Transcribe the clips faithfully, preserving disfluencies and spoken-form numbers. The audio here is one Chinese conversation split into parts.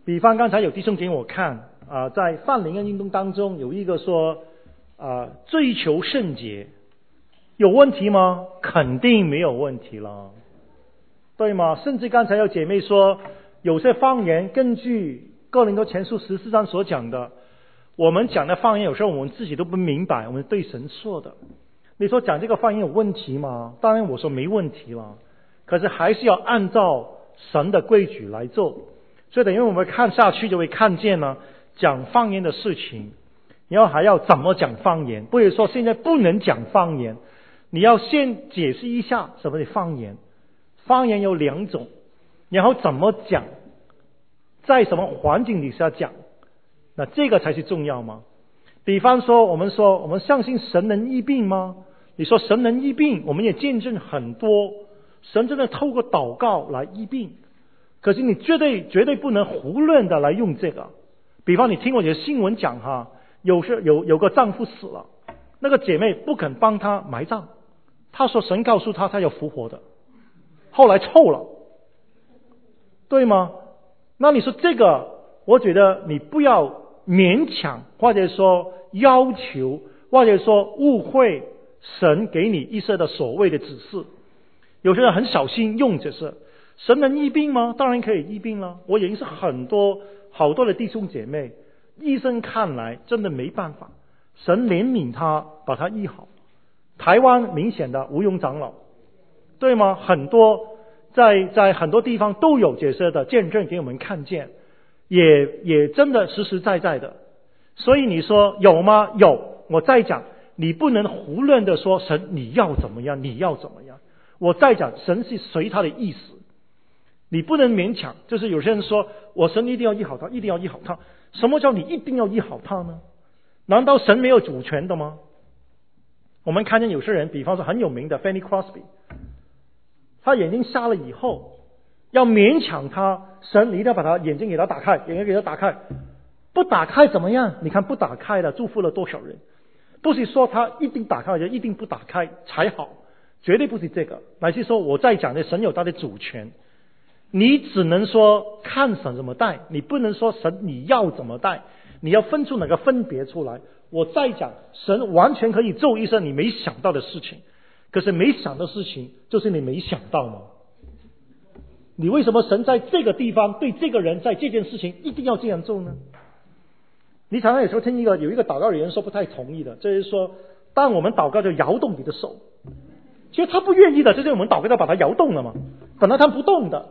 比方刚才有弟兄给我看啊、呃，在泛灵恩运动当中有一个说啊、呃，追求圣洁有问题吗？肯定没有问题了，对吗？甚至刚才有姐妹说，有些方言根据哥林多前书十四章所讲的，我们讲的方言有时候我们自己都不明白，我们对神说的。你说讲这个方言有问题吗？当然我说没问题了，可是还是要按照神的规矩来做。所以等于我们看下去就会看见呢，讲方言的事情，然后还要怎么讲方言，不是说现在不能讲方言，你要先解释一下什么是方言。方言有两种，然后怎么讲，在什么环境底下讲，那这个才是重要吗？比方说我们说我们相信神能医病吗？你说神能医病，我们也见证很多神真的透过祷告来医病，可是你绝对绝对不能胡乱的来用这个。比方你听过有新闻讲哈，有时有有个丈夫死了，那个姐妹不肯帮他埋葬，她说神告诉她她要复活的，后来臭了，对吗？那你说这个，我觉得你不要勉强，或者说要求，或者说误会神给你一些的所谓的指示。有些人很小心用这些，神能医病吗？当然可以医病了。我认识很多好多的弟兄姐妹，医生看来真的没办法，神怜悯他，把他医好。台湾明显的吴庸长老，对吗？很多在在很多地方都有这些的见证给我们看见，也也真的实实在在的。所以你说有吗？有。我再讲，你不能胡乱的说神你要怎么样，你要怎么样。我再讲，神是随他的意思，你不能勉强。就是有些人说我神一定要医好他，一定要医好他。什么叫你一定要医好他呢？难道神没有主权的吗？我们看见有些人，比方说很有名的 Fanny Crosby， 他眼睛瞎了以后，要勉强他，神你一定要把他眼睛给他打开，眼睛给他打开，不打开怎么样？你看不打开了，祝福了多少人？不是说他一定打开就一定不打开才好，绝对不是这个，乃是说我在讲的神有他的主权，你只能说看神怎么带，你不能说神你要怎么带，你要分出哪个分别出来。我再讲，神完全可以做一些你没想到的事情，可是没想到的事情就是你没想到吗？你为什么神在这个地方对这个人在这件事情一定要这样做呢？你常常有时候听一个有一个祷告的人说不太同意的，就是说当我们祷告就摇动你的手，其实他不愿意的，就是我们祷告要把它摇动了嘛，本来他不动的。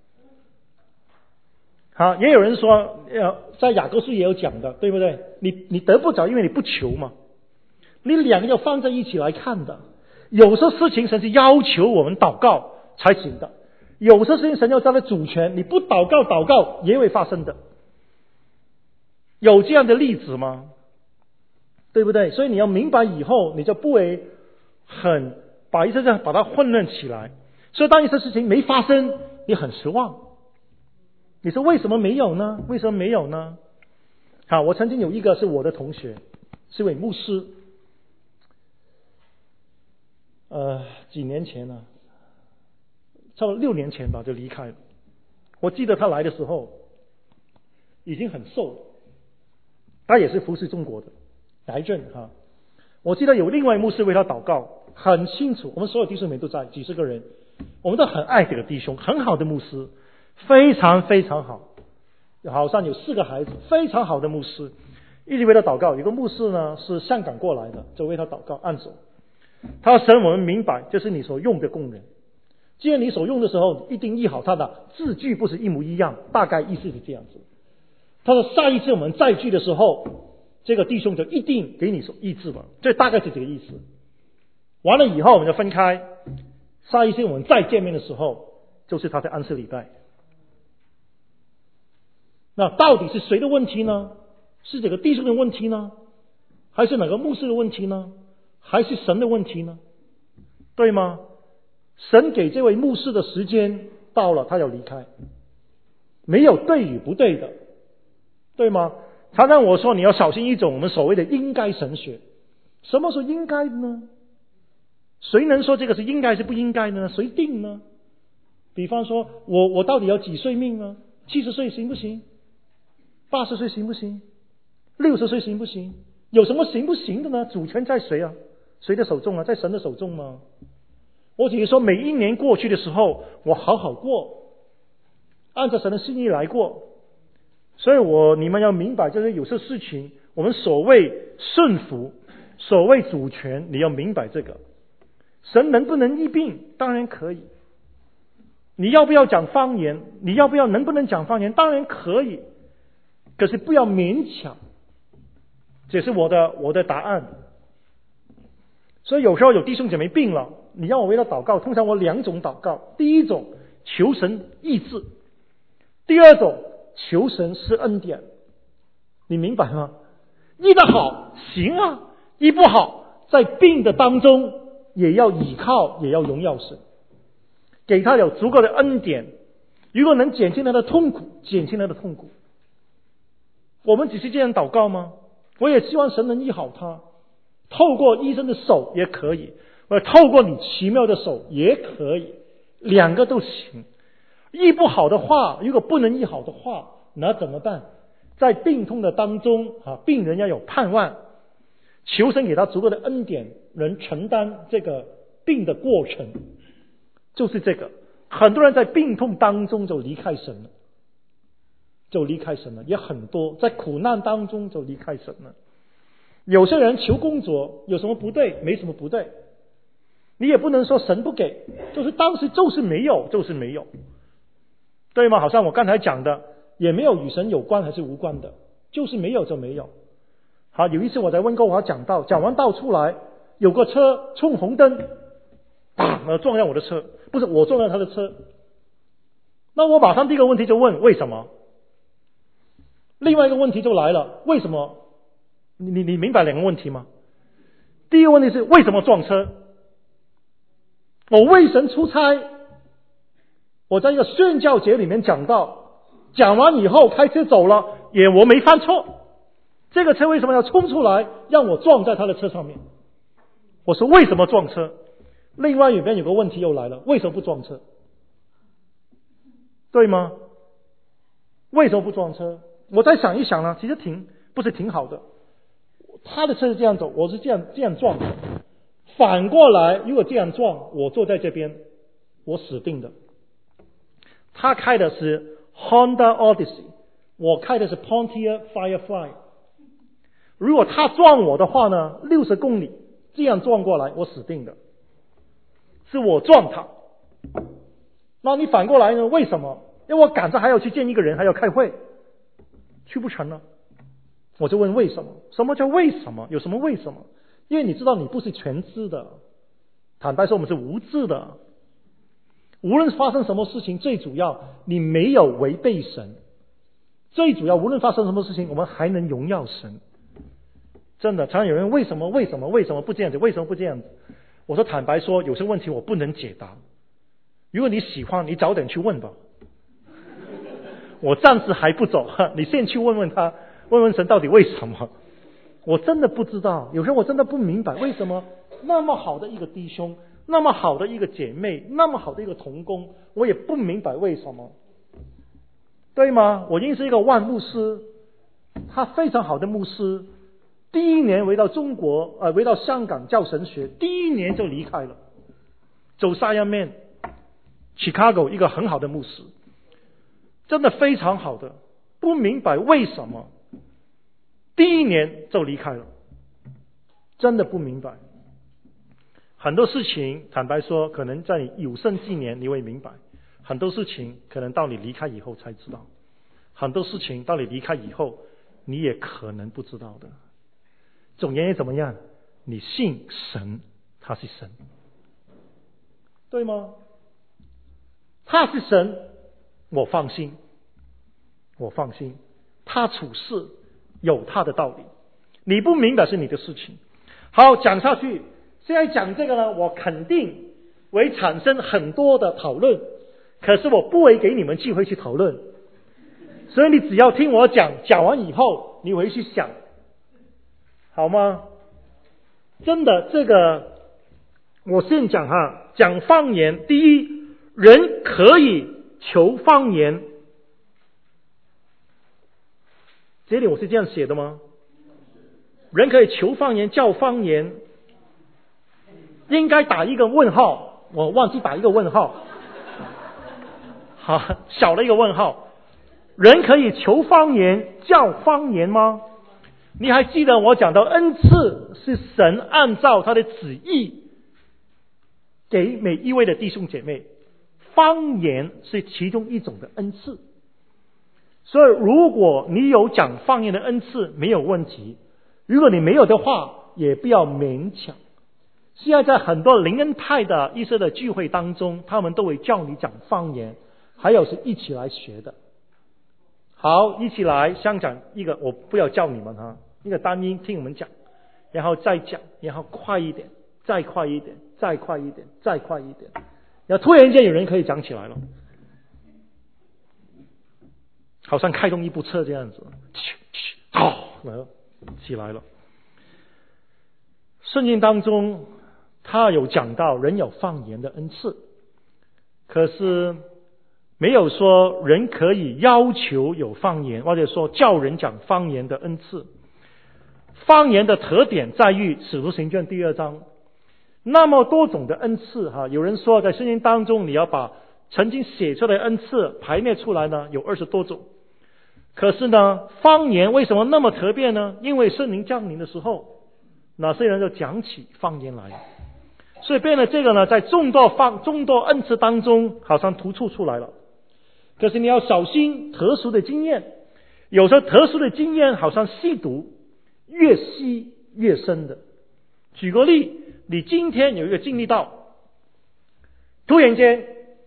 好，也有人说呃，在雅各书也有讲的，对不对？你你得不着，因为你不求嘛。你两个要放在一起来看的。有些事情神是要求我们祷告才行的，有些事情神要他的主权，你不祷告祷告也会发生的。有这样的例子吗？对不对？所以你要明白以后，你就不会很把一些事把它混乱起来。所以当一些事情没发生，你很失望。你说为什么没有呢？为什么没有呢？好，我曾经有一个是我的同学，是位牧师，呃，几年前呢、啊，差不多六年前吧就离开了。我记得他来的时候已经很瘦了，他也是服侍中国的癌症哈。我记得有另外牧师为他祷告，很清楚，我们所有弟兄们都在，几十个人，我们都很爱这个弟兄，很好的牧师，非常非常好，好像有四个孩子，非常好的牧师，一直为他祷告。有个牧师呢是香港过来的，就为他祷告按手。他说神我们明白这是你所用的工人，既然你所用的时候一定医好他的，字句不是一模一样，大概意思是这样子。他说下一次我们再聚的时候，这个弟兄就一定给你所医治了，这大概是这个意思。完了以后我们就分开，下一次我们再见面的时候就是他在安息礼拜。那到底是谁的问题呢？是这个弟兄的问题呢？还是哪个牧师的问题呢？还是神的问题呢？对吗？神给这位牧师的时间到了，他要离开，没有对与不对的，对吗？常常我说你要小心一种我们所谓的应该神学。什么是应该的呢？谁能说这个是应该是不应该呢？谁定呢？比方说我我到底要几岁命呢？七十岁行不行？ 八十岁行不行？六十岁行不行？有什么行不行的呢？主权在谁啊？谁的手中啊？在神的手中吗？我只是说每一年过去的时候，我好好过，按照神的心意来过。所以我你们要明白，就是有些事情我们所谓顺服，所谓主权，你要明白这个。神能不能医病？当然可以。你要不要讲方言？你要不要能不能讲方言？当然可以。可是不要勉强。这是我的我的答案。所以有时候有弟兄姐妹病了，你让我为他祷告，通常我两种祷告：第一种求神医治，第二种求神施恩典。你明白吗？医得好行啊，医不好在病的当中也要倚靠，也要荣耀神，给他有足够的恩典。如果能减轻他的痛苦，减轻他的痛苦。我们只是这样祷告吗？我也希望神能医好他，透过医生的手也可以，或者透过你奇妙的手也可以，两个都行。医不好的话，如果不能医好的话，那怎么办？在病痛的当中啊，病人要有盼望，求神给他足够的恩典，能承担这个病的过程。就是这个，很多人在病痛当中就离开神了，就离开神了，也很多在苦难当中就离开神了。有些人求工作有什么不对？没什么不对，你也不能说神不给，就是当时就是没有，就是没有，对吗？好像我刚才讲的，也没有与神有关还是无关的，就是没有就没有。好，有一次我在温哥华讲道，讲完道出来，有个车冲红灯，砰，撞上我的车，不是我撞上他的车。那我马上第一个问题就问为什么？另外一个问题就来了，为什么？你你你明白两个问题吗？第一个问题是为什么撞车？我为神出差，我在一个宣教节里面讲到，讲完以后开车走了，也我没犯错，这个车为什么要冲出来让我撞在他的车上面？我说为什么撞车？另外一边有个问题又来了，为什么不撞车？对吗？为什么不撞车？我再想一想呢，其实挺不是挺好的。他的车是这样走，我是这样这样撞的。反过来，如果这样撞，我坐在这边，我死定的。他开的是 Honda Odyssey， 我开的是 Pontiac Firefly。如果他撞我的话呢，六十公里这样撞过来，我死定的。是我撞他。那你反过来呢？为什么？因为我赶着还要去见一个人，还要开会，去不成了。我就问为什么？什么叫为什么？有什么为什么？因为你知道你不是全知的，坦白说我们是无知的。无论发生什么事情，最主要你没有违背神，最主要无论发生什么事情，我们还能荣耀神。真的，常常有人为什么为什么为什么不这样子？为什么不这样子？我说坦白说，有些问题我不能解答。如果你喜欢，你早点去问吧。我暂时还不走，你先去问问他，问问神到底为什么。我真的不知道，有时候我真的不明白为什么那么好的一个弟兄，那么好的一个姐妹，那么好的一个同工，我也不明白为什么，对吗？我认识一个万牧师，他非常好的牧师，第一年回到中国，呃，回到香港教神学，第一年就离开了，走沙亚面 Chicago 一个很好的牧师，真的非常好的，不明白为什么第一年就离开了，真的不明白。很多事情坦白说，可能在你有生之年你会明白，很多事情可能到你离开以后才知道，很多事情到你离开以后你也可能不知道的。总言怎么样，你信神，他是神，对吗？他是神，我放心，我放心，他处事有他的道理，你不明白是你的事情。好，讲下去，现在讲这个呢，我肯定会产生很多的讨论，可是我不会给你们机会去讨论，所以你只要听我讲，讲完以后你回去想，好吗？真的，这个我先讲哈，讲方言。第一，人可以求方言， 这里我是这样写的吗？人可以求方言叫方言，应该打一个问号，我忘记打一个问号，好，小了一个问号。人可以求方言叫方言吗？你还记得我讲到恩赐是神按照他的旨意给每一位的弟兄姐妹，方言是其中一种的恩赐。所以如果你有讲方言的恩赐没有问题，如果你没有的话也不要勉强。现在在很多灵恩派的一些的聚会当中，他们都会叫你讲方言，还有是一起来学的。好，一起来先讲一个，我不要叫你们哈，一个单音听我们讲，然后再讲，然后快一点，再快一点，再快一点，再快一点，然后突然间有人可以讲起来了，好像开动一部车这样子，好，来了，起来了。圣经当中他有讲到人有方言的恩赐，可是没有说人可以要求有方言，或者说叫人讲方言的恩赐。方言的特点在于使徒行传第二章，那么多种的恩赐哈，有人说在圣经当中你要把曾经写出来的恩赐排列出来呢，有二十多种。可是呢，方言为什么那么特别呢？因为圣灵降临的时候，哪些人就讲起方言来，所以变了这个呢，在众多方众多恩赐当中好像突出出来了。可是你要小心特殊的经验，有时候特殊的经验好像细读越细越深的。举个例，你今天有一个经历到，突然间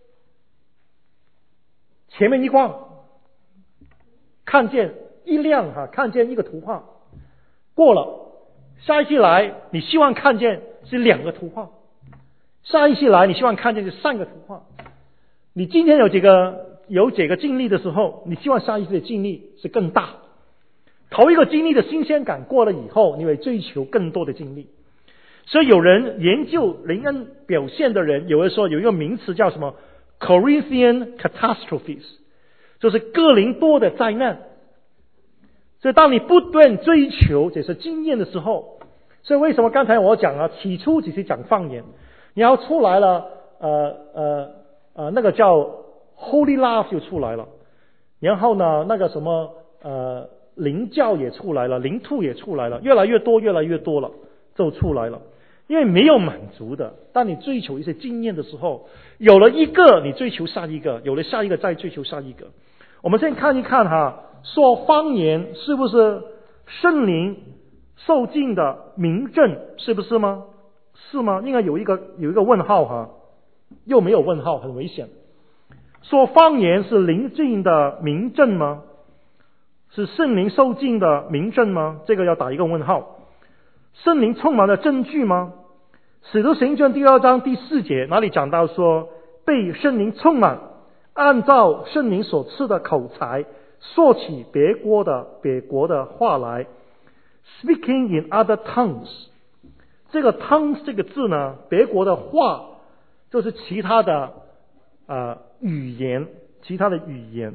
前面一逛，看见一辆哈，看见一个图画，过了，下一期来你希望看见是两个图画，下一期来你希望看见是三个图画。你今天有几个有几个经历的时候，你希望下一次的经历是更大。头一个经历的新鲜感过了以后，你会追求更多的经历。所以有人研究灵恩表现的人，有人说有一个名词叫什么 Corinthian catastrophes， 就是哥林多的灾难。所以当你不断追求这些经验的时候，所以为什么刚才我讲啊，起初只是讲方言，然后出来了呃呃呃那个叫 Holy Love 就出来了，然后呢那个什么呃灵教也出来了，灵兔也出来了，越来越多越来越多了就出来了。因为没有满足的，当你追求一些经验的时候，有了一个你追求下一个，有了下一个再追求下一个。我们先看一看哈，说方言是不是圣灵受尽的明证，是不是吗？是吗？应该有一个有一个问号哈，又没有问号，很危险。说方言是灵尽的明证吗？是圣灵受尽的明证吗？这个要打一个问号。圣灵充满了证据吗？使徒行传第二章第四节哪里讲到说，被圣灵充满，按照圣灵所赐的口才说起别国的别国的话来 speaking in other tongues。 这个 tongues 这个字呢，别国的话就是其他的呃语言，其他的语言。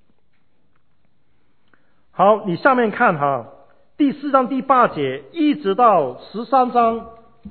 好，你下面看哈，第四章第八节一直到十三章，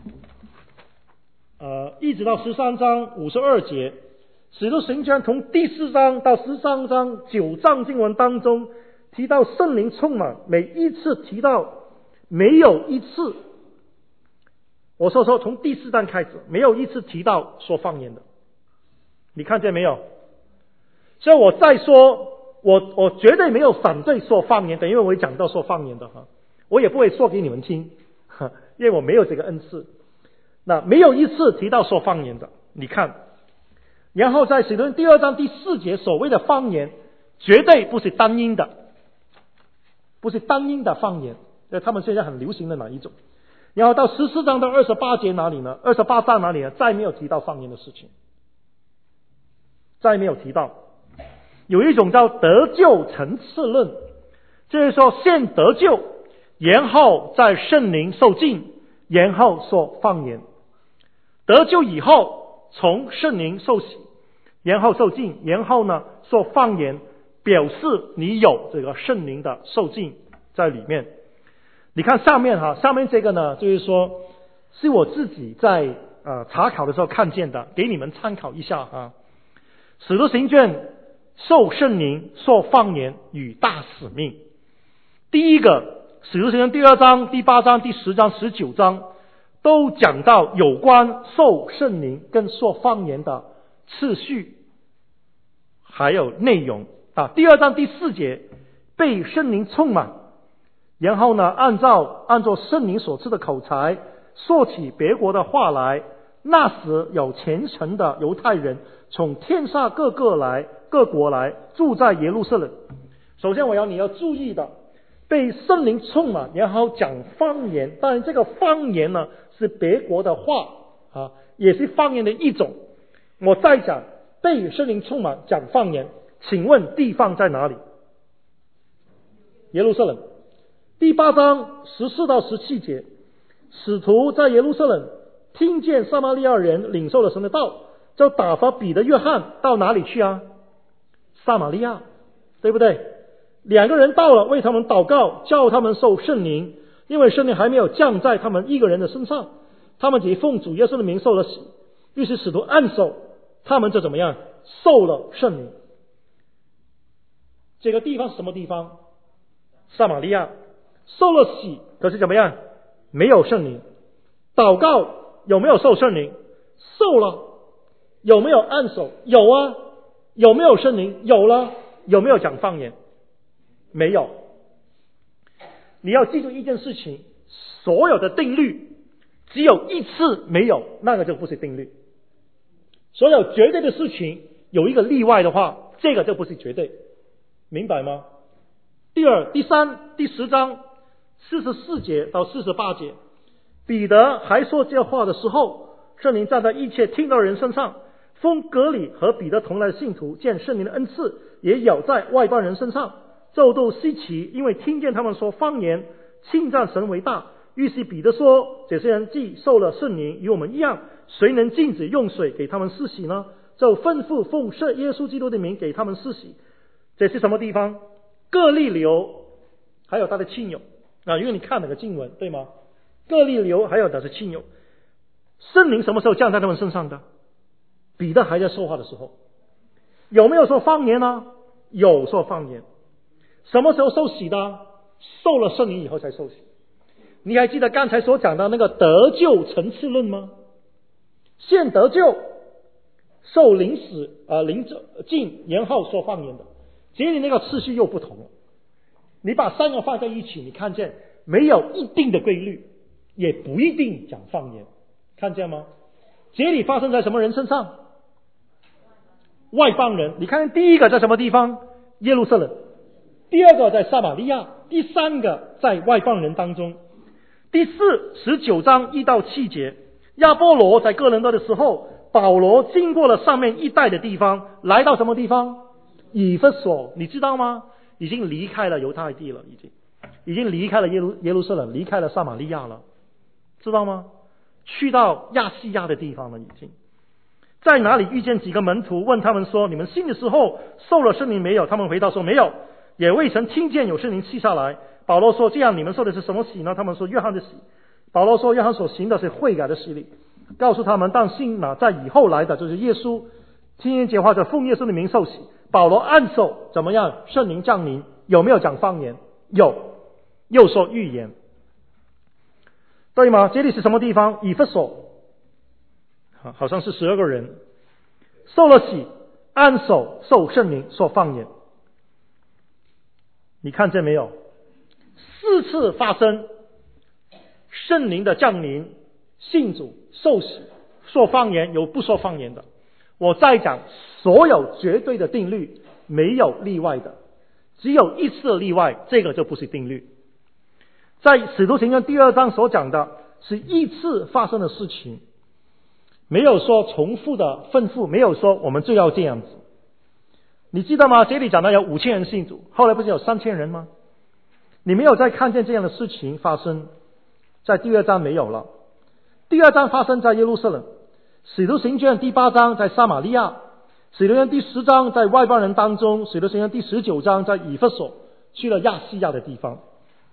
呃，一直到十三章五十二节，使徒行传从第四章到十三章九章经文当中提到圣灵充满，每一次提到没有一次，我说说从第四章开始没有一次提到说方言的，你看见没有？所以我再说，我我绝对没有反对说方言的，因为我会讲到说方言的哈。我也不会说给你们听，因为我没有这个恩赐。那没有一次提到说方言的，你看。然后在使徒第二章第四节，所谓的方言绝对不是单音的，不是单音的方言，他们现在很流行的哪一种。然后到十四章到二十八节哪里呢？二十八章哪里呢？再没有提到方言的事情，再没有提到。有一种叫得救层次论，就是说先得救，然后在圣灵受浸，然后说方言。得救以后从圣灵受洗，然后受浸，然后呢说方言，表示你有这个圣灵的受浸在里面。你看上面哈，上面这个呢，就是说是我自己在呃查考的时候看见的，给你们参考一下啊。使徒行传受圣灵、受方言与大使命。第一个，使徒行传第二章、第八章、第十章、十九章都讲到有关受圣灵跟受方言的次序，还有内容啊。第二章第四节，被圣灵充满，然后呢，按照按照圣灵所赐的口才，说起别国的话来。那时有虔诚的犹太人从天下各个来各国来住在耶路撒冷。首先我要你要注意的，被圣灵充满，然后讲方言。当然这个方言呢是别国的话啊，也是方言的一种。我再讲被圣灵充满讲方言，请问地方在哪里？耶路撒冷。第八章十四到十七节，使徒在耶路撒冷听见撒玛利亚人领受了神的道，就打发彼得、约翰到哪里去啊？撒玛利亚，对不对？两个人到了，为他们祷告，叫他们受圣灵，因为圣灵还没有降在他们一个人的身上，他们即奉主耶稣的名受了洗。于是使徒按手，他们就怎么样？受了圣灵。这个地方是什么地方？撒玛利亚。受了洗，可是怎么样？没有圣灵。祷告有没有受圣灵？受了。有没有按手？有啊。有没有圣灵？有了。有没有讲方言？没有。你要记住一件事情，所有的定律只有一次没有，那个就不是定律。所有绝对的事情有一个例外的话，这个就不是绝对，明白吗？第二、第三、第十章四十四节到四十八节，彼得还说这话的时候，圣灵站在一切听到的人身上。封格里和彼得同来的信徒见圣灵的恩赐也有在外邦人身上，就都稀奇，因为听见他们说方言，称赞神为大。于是彼得说，这些人既受了圣灵，与我们一样，谁能禁止用水给他们施洗呢？就吩咐奉圣耶稣基督的名给他们施洗。这是什么地方？各利流还有他的亲友啊，因为你看那个经文对吗？各利流还有他的亲友。圣灵什么时候降在他们身上的？彼得还在说话的时候。有没有说方言呢？有说方言。什么时候受洗的？受了圣灵以后才受洗。你还记得刚才所讲的那个得救层次论吗？先得救，受灵使呃灵浸，然后说方言的。这里那个次序又不同了。你把三个放在一起，你看见没有一定的规律，也不一定讲方言，看见吗？这里发生在什么人身上？外邦人。你看第一个在什么地方？耶路撒冷。第二个在撒玛利亚。第三个在外邦人当中。第四十九章一到七节，亚波罗在哥林多的时候，保罗经过了上面一带的地方，来到什么地方？以弗所。你知道吗？已经离开了犹太地了，已经已经离开了耶路耶路撒冷，离开了撒玛利亚了，知道吗？去到亚细亚的地方了，已经在哪里遇见几个门徒，问他们说，你们信的时候受了圣灵没有？他们回答说没有，也未曾听见有圣灵赐下来。保罗说，这样你们受的是什么洗呢？他们说约翰的洗。保罗说，约翰所行的是悔改的洗礼，告诉他们当信呢，在以后来的就是耶稣，听见这话就奉耶稣的名受洗。保罗按手怎么样？圣灵降临。有没有讲方言？有。又说预言，对吗？这里是什么地方？以弗所，好像是十二个人受了洗，按手受圣灵，说方言。你看见没有？四次发生圣灵的降临，信主受洗，说方言，有不说方言的。我再讲，所有绝对的定律没有例外的，只有一次例外，这个就不是定律。在使徒行传第二章所讲的是一次发生的事情，没有说重复的吩咐，没有说我们就要这样子。你记得吗？这里讲到有五千人信主，后来不是有三千人吗？你没有再看见这样的事情发生，在第二章没有了。第二章发生在耶路撒冷，使徒行传第八章在撒玛利亚，使徒行传第十章在外邦人当中，使徒行传第十九章在以弗所，去了亚细亚的地方。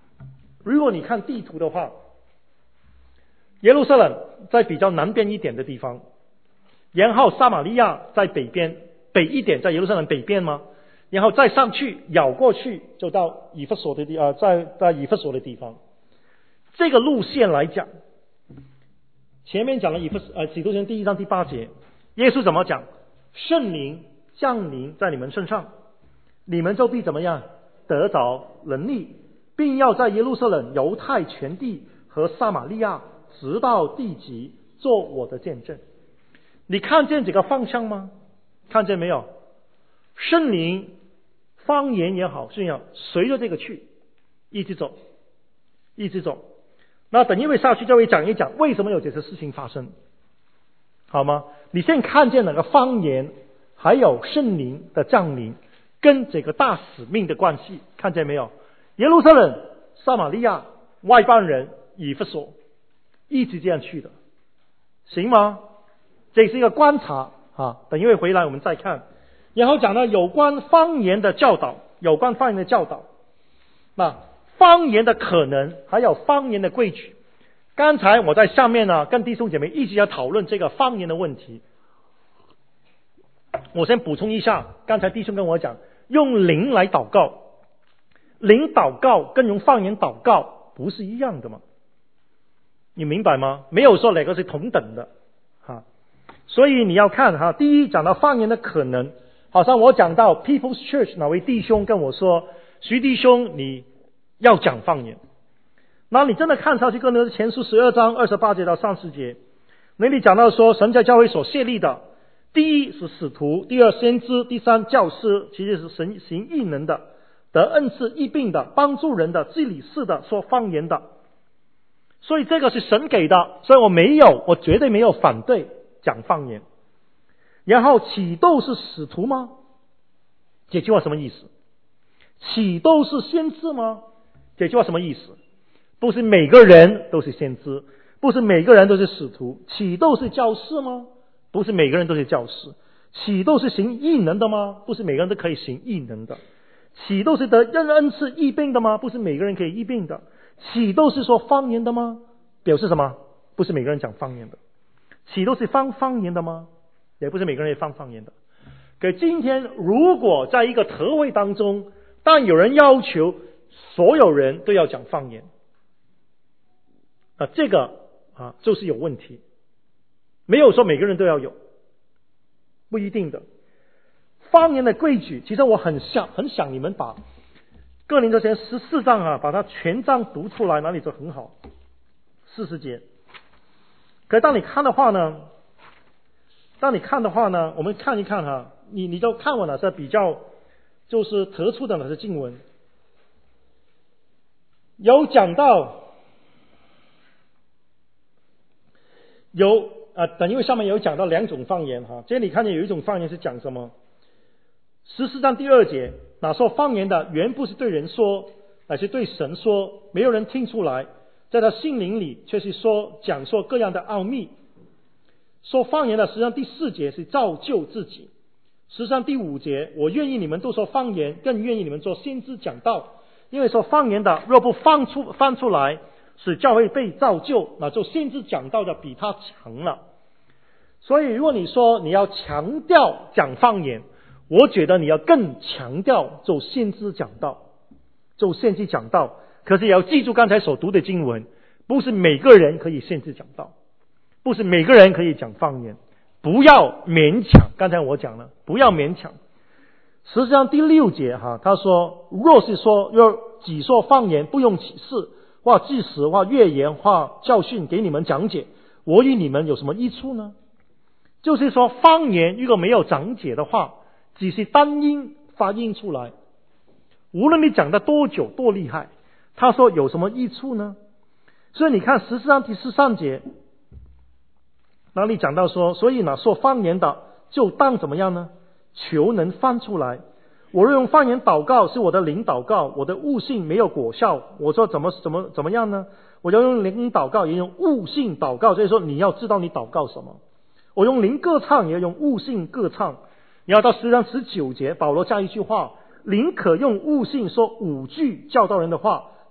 如果你看地图的话，耶路撒冷在比较南边一点的地方，然后撒玛利亚在北边，北一点，在耶路撒冷北边吗？然后再上去绕过去就到以弗所的地啊、呃，在在以弗所的地方。这个路线来讲，前面讲了以弗呃使徒行传第一章第八节，耶稣怎么讲？圣灵降临在你们身上，你们就必怎么样得着能力，并要在耶路撒冷、犹太全地和撒玛利亚直到地极做我的见证。你看见这个方向吗？看见没有？圣灵方言也好，是要随着这个去一直走一直走。那等一会下去就会讲一讲为什么有这些事情发生，好吗？你现在看见那个方言还有圣灵的降临跟这个大使命的关系，看见没有？耶路撒冷、撒玛利亚、外邦人、以弗所，一直这样去的，行吗？这是一个观察啊，等一会回来我们再看。然后讲到有关方言的教导，有关方言的教导，那方言的可能还有方言的规矩。刚才我在下面呢跟弟兄姐妹一直要讨论这个方言的问题。我先补充一下，刚才弟兄跟我讲用灵来祷告，灵祷告跟用方言祷告不是一样的吗？你明白吗？没有说哪个是同等的哈。所以你要看哈，第一讲到方言的可能，好像我讲到 People's Church 哪位弟兄跟我说，徐弟兄你要讲方言，那你真的看下去，哥林多前书十二章二十八节到三十节，那里讲到说神在教会所设立的，第一是使徒，第二先知，第三教师，其实是神行异能的，得恩赐医病的，帮助人的，治理事的，说方言的。所以这个是神给的，所以我没有，我绝对没有反对讲方言。然后启斗是使徒吗？这句话什么意思？启斗是先知吗？这句话什么意思？不是每个人都是先知，不是每个人都是使徒。启斗是教士吗？不是每个人都是教士。启斗是行异能的吗？不是每个人都可以行异能的。启斗是得恩赐医病的吗？不是每个人可以医病的。启斗是说方言的吗？表示什么？不是每个人讲方言的。启斗是方方言的吗？也不是每个人也放方言的。可今天如果在一个特会当中，但有人要求所有人都要讲方言，啊，这个啊就是有问题。没有说每个人都要有，不一定的。方言的规矩，其实我很想很想你们把哥林多前十四章啊，把它全章读出来，哪里就很好。四十节。可是当你看的话呢，当你看的话呢，我们看一看哈、啊，你你就看我哪些比较就是突出的哪些经文，有讲到有啊，等因为上面有讲到两种方言哈，这里看见有一种方言是讲什么？十四章第二节，那说方言的原不是对人说，乃是对神说，没有人听出来，在他心灵里却是说讲说各样的奥秘。说方言的实际上第四节是造就自己，实际上第五节，我愿意你们都说方言，更愿意你们做先知讲道，因为说方言的若不放出放出来，使教会被造就，那做先知讲道的比他强了。所以如果你说你要强调讲方言，我觉得你要更强调做先知讲道，做先知讲道。可是也要记住刚才所读的经文，不是每个人可以先知讲道，不是每个人可以讲方言，不要勉强。刚才我讲了，不要勉强。实际上第六节哈，他说若是说若只说方言，不用启示或祭司或预言或教训给你们讲解，我与你们有什么益处呢？就是说方言如果没有讲解的话，只是单音发音出来，无论你讲的多久多厉害，他说有什么益处呢？所以你看十四章第十三节，哪里讲到说，所以呢说方言的就当怎么样呢？求能翻出来。我若用方言祷告，是我的灵祷告，我的悟性没有果效。我说怎么怎么怎么样呢？我要用灵祷告，也用悟性祷告。所以说你要知道你祷告什么。我用灵歌唱，也要用悟性歌唱。你要到十章十九节，保罗加一句话：灵可用悟性说五句教导人的话，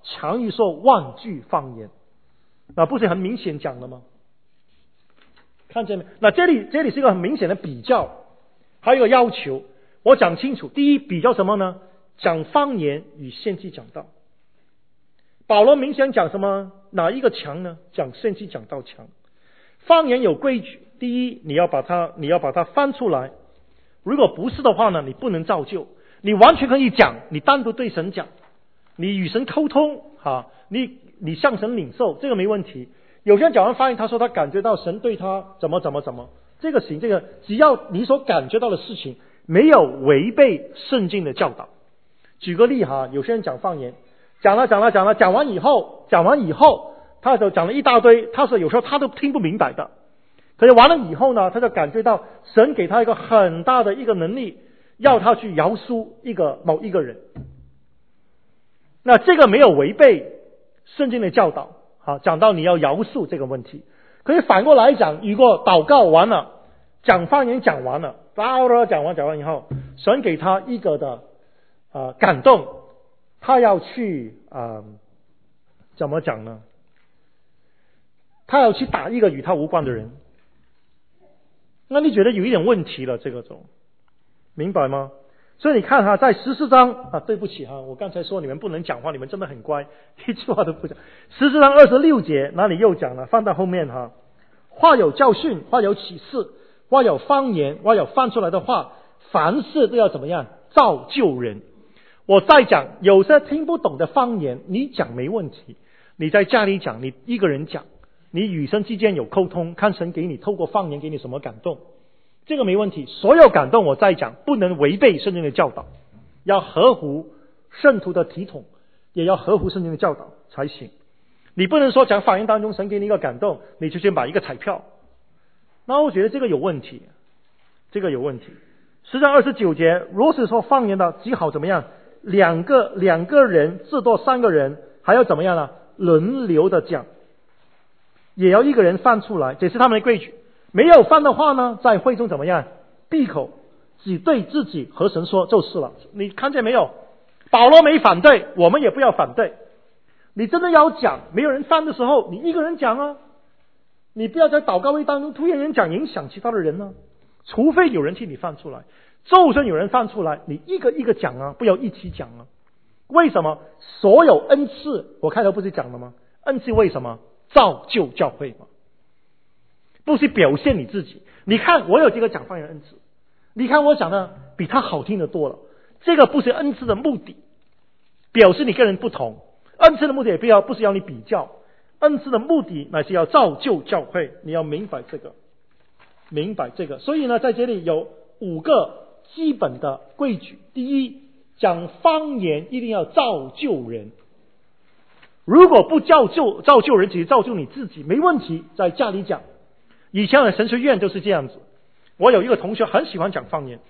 强于说万句方言。那不是很明显讲了吗？看见没？那这里这里是一个很明显的比较，还有一个要求，我讲清楚。第一，比较什么呢？讲方言与献祭讲道。保罗明显讲什么？哪一个强呢？讲献祭讲道强。方言有规矩，第一，你要把它你要把它翻出来，如果不是的话呢，你不能造就。你完全可以讲，你单独对神讲，你与神沟通啊，你你向神领受，这个没问题。有些人讲完方言，他说他感觉到神对他怎么怎么怎么，这个行，这个只要你所感觉到的事情没有违背圣经的教导。举个例哈，有些人讲方言，讲了讲了讲了，讲完以后，讲完以后，他就讲了一大堆，他说有时候他都听不明白的。可是完了以后呢，他就感觉到神给他一个很大的一个能力，要他去饶恕一个某一个人。那这个没有违背圣经的教导，好，讲到你要饶恕这个问题。可是反过来讲，如果祷告完了，讲方言讲完了，讲完讲完以后，神给他一个的呃感动，他要去啊、呃、怎么讲呢？他要去打一个与他无关的人。那你觉得有一点问题了，这个种明白吗？所以你看哈，在十四章啊，对不起哈，我刚才说你们不能讲话，你们真的很乖，一句话都不讲。十四章二十六节哪里又讲了？放到后面哈，话有教训，话有启示，话有方言，话有翻出来的话，凡事都要怎么样？造就人。我再讲，有些听不懂的方言，你讲没问题，你在家里讲，你一个人讲，你与神之间有沟通，看神给你透过方言给你什么感动，这个没问题。所有感动我再讲，不能违背圣经的教导，要合乎圣徒的体统，也要合乎圣经的教导才行。你不能说讲方言当中神给你一个感动，你就去买一个彩票，那我觉得这个有问题，这个有问题。十章二十九节，如是说方言的极好怎么样？两个两个人至多三个人，还要怎么样呢？轮流的讲，也要一个人翻出来，这是他们的规矩。没有翻的话呢，在会中怎么样？闭口，只对自己和神说就是了。你看见没有？保罗没反对，我们也不要反对。你真的要讲，没有人翻的时候，你一个人讲啊。你不要在祷告会当中突然间讲，影响其他的人呢、啊。除非有人替你翻出来，就算有人翻出来，你一个一个讲啊，不要一起讲啊。为什么？所有恩赐，我开头不是讲了吗？恩赐为什么？造就教会嘛，不是表现你自己。你看我有这个讲方言恩赐，你看我讲的比他好听的多了，这个不是恩赐的目的，表示你跟人不同。恩赐的目的也不要不是要你比较，恩赐的目的乃是要造就教会，你要明白这个，明白这个。所以呢，在这里有五个基本的规矩。第一，讲方言一定要造就人。如果不造就造就人，只是造就你自己，没问题，在家里讲。以前的神学院就是这样子。我有一个同学很喜欢讲方言，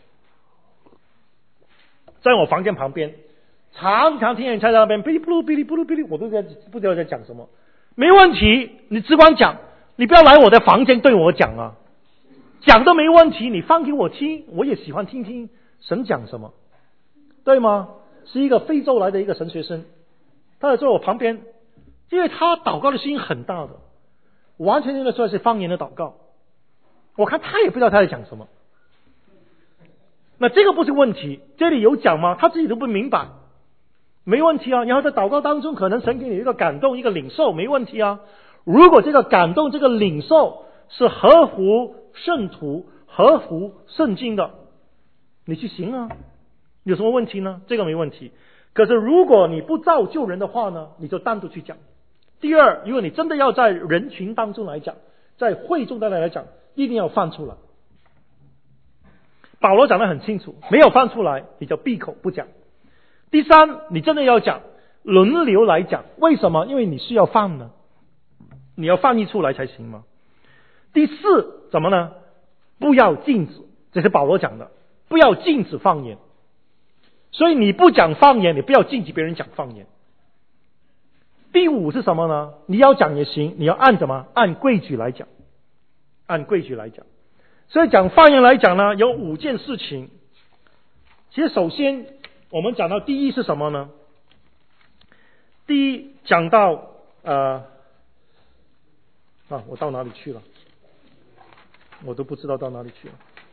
在我房间旁边，常常听人在那边哔哩咕噜哔哩咕噜哔哩，我都在不知道在讲什么。没问题，你只管讲，你不要来我的房间对我讲啊，讲都没问题，你放给我听，我也喜欢听听神讲什么，对吗？是一个非洲来的一个神学生，他在坐我旁边，因为他祷告的声音很大的，完全听得出来是方言的祷告。我看他也不知道他在讲什么。那这个不是问题，这里有讲吗？他自己都不明白，没问题啊。然后在祷告当中，可能神给你一个感动，一个领受，没问题啊。如果这个感动、这个领受是合乎圣徒、合乎圣经的，你去行啊，有什么问题呢？这个没问题。可是如果你不造就人的话呢，你就单独去讲。第二，如果你真的要在人群当中来讲，在会众当中来讲，一定要翻出来。保罗讲得很清楚，没有翻出来你就闭口不讲。第三，你真的要讲，轮流来讲。为什么？因为你需要翻呢，你要翻译出来才行嘛。第四，怎么呢？不要禁止，这是保罗讲的，不要禁止方言。所以你不讲方言，你不要禁止别人讲方言。第五是什么呢？你要讲也行，你要按什么？按规矩来讲，按规矩来讲。所以讲方言来讲呢，有五件事情。其实首先我们讲到第一是什么呢？第一， 讲到呃啊，我到哪里去了？我都不知道到哪里去了。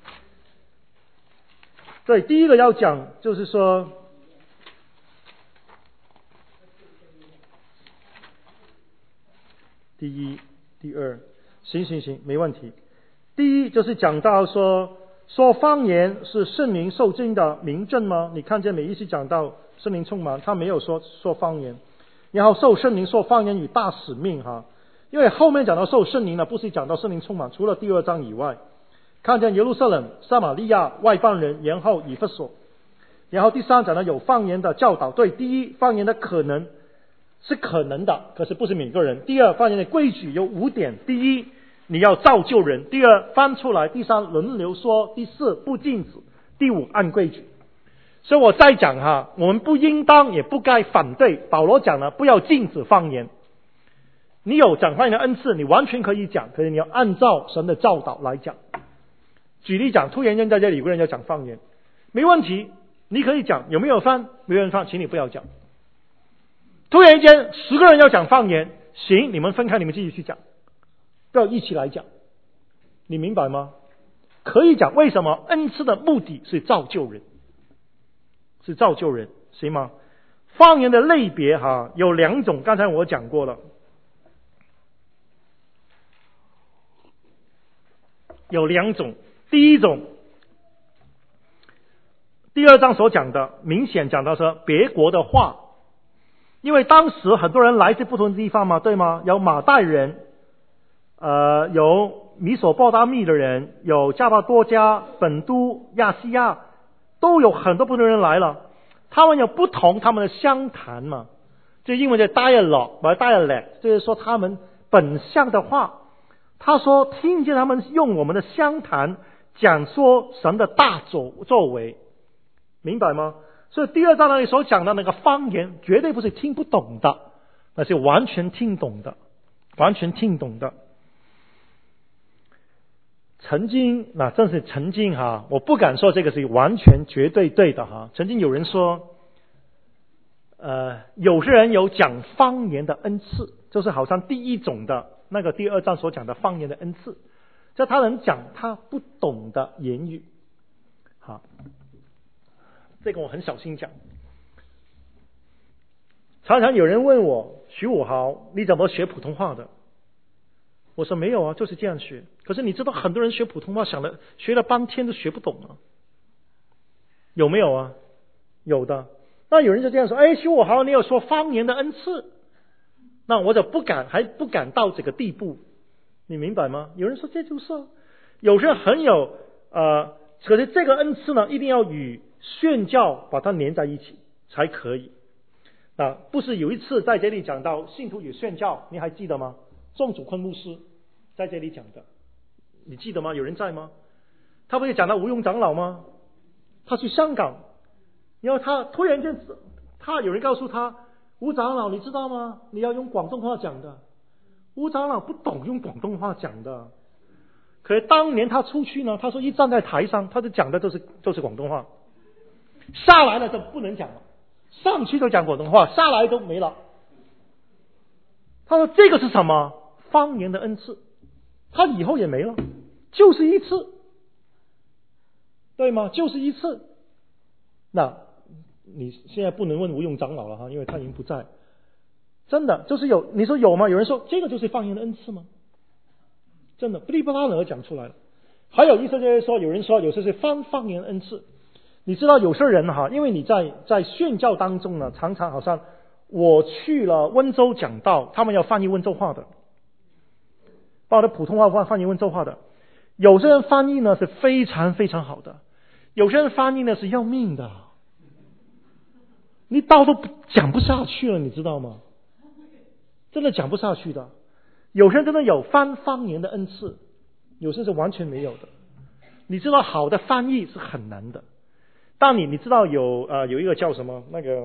对，第一个要讲就是说，第一、第二，行行行，没问题。第一就是讲到说，说方言是圣灵受浸的明证吗？你看见每一次讲到圣灵充满，他没有说说方言，然后受圣灵说方言与大使命哈，因为后面讲到受圣灵呢，不是讲到圣灵充满，除了第二章以外，看见耶路撒冷、撒玛利亚、外邦人，然后以弗所。然后第三讲呢有方言的教导，对，第一方言的可能是可能的，可是不是每个人。第二方言的规矩有五点，第一你要造就人，第二翻出来，第三轮流说，第四不禁止，第五按规矩。所以我再讲哈，我们不应当也不该反对保罗讲了不要禁止方言，你有讲方言的恩赐你完全可以讲，可是你要按照神的教导来讲。举例讲，突然间在这里有个人要讲方言，没问题，你可以讲，有没有翻？没有人翻，请你不要讲。突然间十个人要讲方言，行，你们分开，你们继续去讲，不要一起来讲，你明白吗？可以讲，为什么？恩赐的目的是造就人，是造就人，行吗？方言的类别哈有两种，刚才我讲过了，有两种。第一种，第二章所讲的，明显讲到说别国的话，因为当时很多人来自不同的地方嘛，对吗？有马代人，呃，有米索波大米的人，有加巴多加、本都、亚细亚，都有很多不同的人来了。他们有不同他们的乡谈嘛，就英文叫 dialogue 或 dialect， 就是说他们本乡的话。他说听见他们用我们的乡谈讲说神的大作作为，明白吗？所以第二章那里所讲的那个方言绝对不是听不懂的，那是完全听懂的，完全听懂的。曾经那正是曾经哈，我不敢说这个是完全绝对对的哈。曾经有人说呃，有些人有讲方言的恩赐，就是好像第一种的那个第二章所讲的方言的恩赐，就他能讲他不懂的言语。好，这个我很小心讲。常常有人问我，徐武豪你怎么学普通话的？我说没有啊，就是这样学。可是你知道很多人学普通话想了学了半天都学不懂啊，有没有啊？有的。那有人就这样说，哎，徐武豪你有说方言的恩赐，那我就不敢还不敢到这个地步，你明白吗？有人说这就是有些人很有呃，可是这个恩赐呢一定要与宣教把它连在一起才可以。那不是有一次在这里讲到信徒与宣教，你还记得吗？仲祖坤牧师在这里讲的，你记得吗？有人在吗？他不是讲到吴用长老吗？他去香港，然后他突然间他有人告诉他，吴长老你知道吗？你要用广东话讲的。吴长老不懂用广东话讲的，可是当年他出去呢，他说一站在台上他就讲的都是都是广东话，下来了就不能讲了，上去就讲广东话，下来都没了。他说这个是什么？方言的恩赐，他以后也没了，就是一次，对吗？就是一次。那你现在不能问吴用长老了哈，因为他已经不在。真的就是有，你说有吗？有人说这个就是方言的恩赐吗？真的不哩不啦的讲出来了。还有意思就是说，有人说有些是方方言恩赐。你知道有些人哈，因为你在在宣教当中呢，常常好像我去了温州讲道，他们要翻译温州话的，把我的普通话翻翻译温州话的。有些人翻译呢是非常非常好的，有些人翻译呢是要命的，你道都讲不下去了，你知道吗？真的讲不下去的。有些人真的有翻方言的恩赐，有些是完全没有的。你知道好的翻译是很难的。当你你知道有呃有一个叫什么那个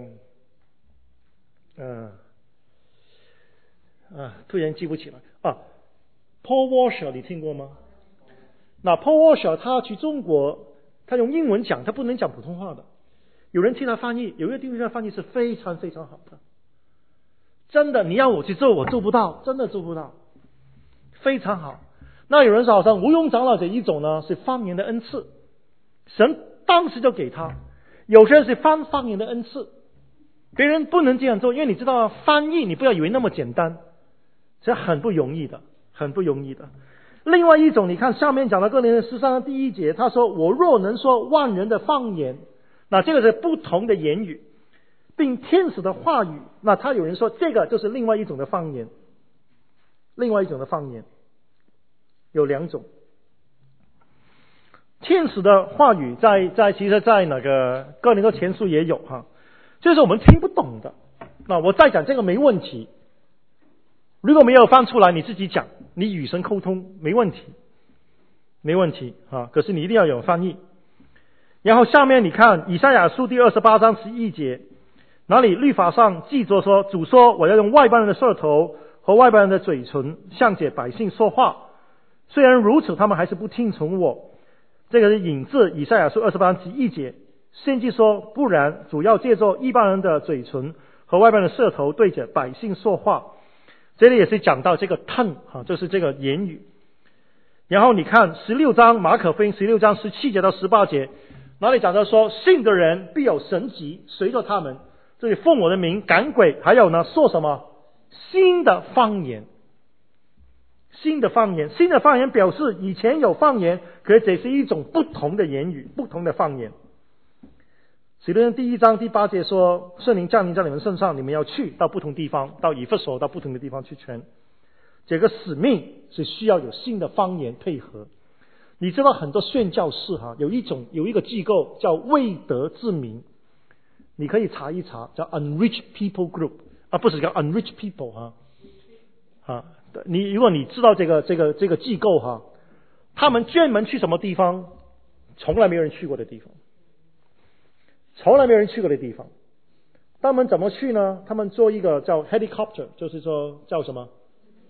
嗯啊、呃、突然记不起来啊 Paul Washer 你听过吗？那 Paul Washer 他去中国，他用英文讲，他不能讲普通话的。有人替他翻译，有一个地方翻译是非常非常好的。 真的，你要我去做，我做不到，真的做不到。非常好。那有人说，好像无庸长老这一种呢，是方言的恩赐，神当时就给他。有些人是翻方言的恩赐，别人不能这样做，因为你知道翻译，你不要以为那么简单，这很不容易的，很不容易的。另外一种，你看下面讲的哥林多十三章第一节，他说：“我若能说万人的方言，那这个是不同的言语，并天使的话语。”那他有人说，这个就是另外一种的方言，另外一种的方言有两种。天使的话语在在其实在那个哥林多前书也有哈，就是我们听不懂的。那我再讲这个没问题，如果没有翻出来，你自己讲，你与神沟通没问题，没问题啊。可是你一定要有翻译。然后下面你看以赛亚书第二十八章十一节，哪里律法上记着说，主说我要用外邦人的舌头和外邦人的嘴唇向这百姓说话，虽然如此，他们还是不听从我。这个是引自以赛亚书二十八章十一节。先知说，不然，主要借着一般人的嘴唇和外邦人的舌头对着百姓说话。这里也是讲到这个 tongue 啊，就是这个言语。然后你看十六章马可福音十六章十七节到十八节，哪里讲到说，信的人必有神迹随着他们，这里奉我的名赶鬼，还有呢说什么新的方言。新的方言，新的方言表示以前有方言，可是这是一种不同的言语，不同的方言。使徒行传第一章第八节说，圣灵降临在你们身上，你们要去到不同地方，到以弗所，到不同的地方去传。这个使命是需要有新的方言配合。你知道很多宣教士哈，有一种有一个机构叫未得之民，你可以查一查，叫 Unreached People Group 啊，不是叫 Unreached People 哈啊。你如果你知道这个这个这个机构哈，他们专门去什么地方，从来没有人去过的地方，从来没有人去过的地方。他们怎么去呢？他们做一个叫 helicopter， 就是说叫什么？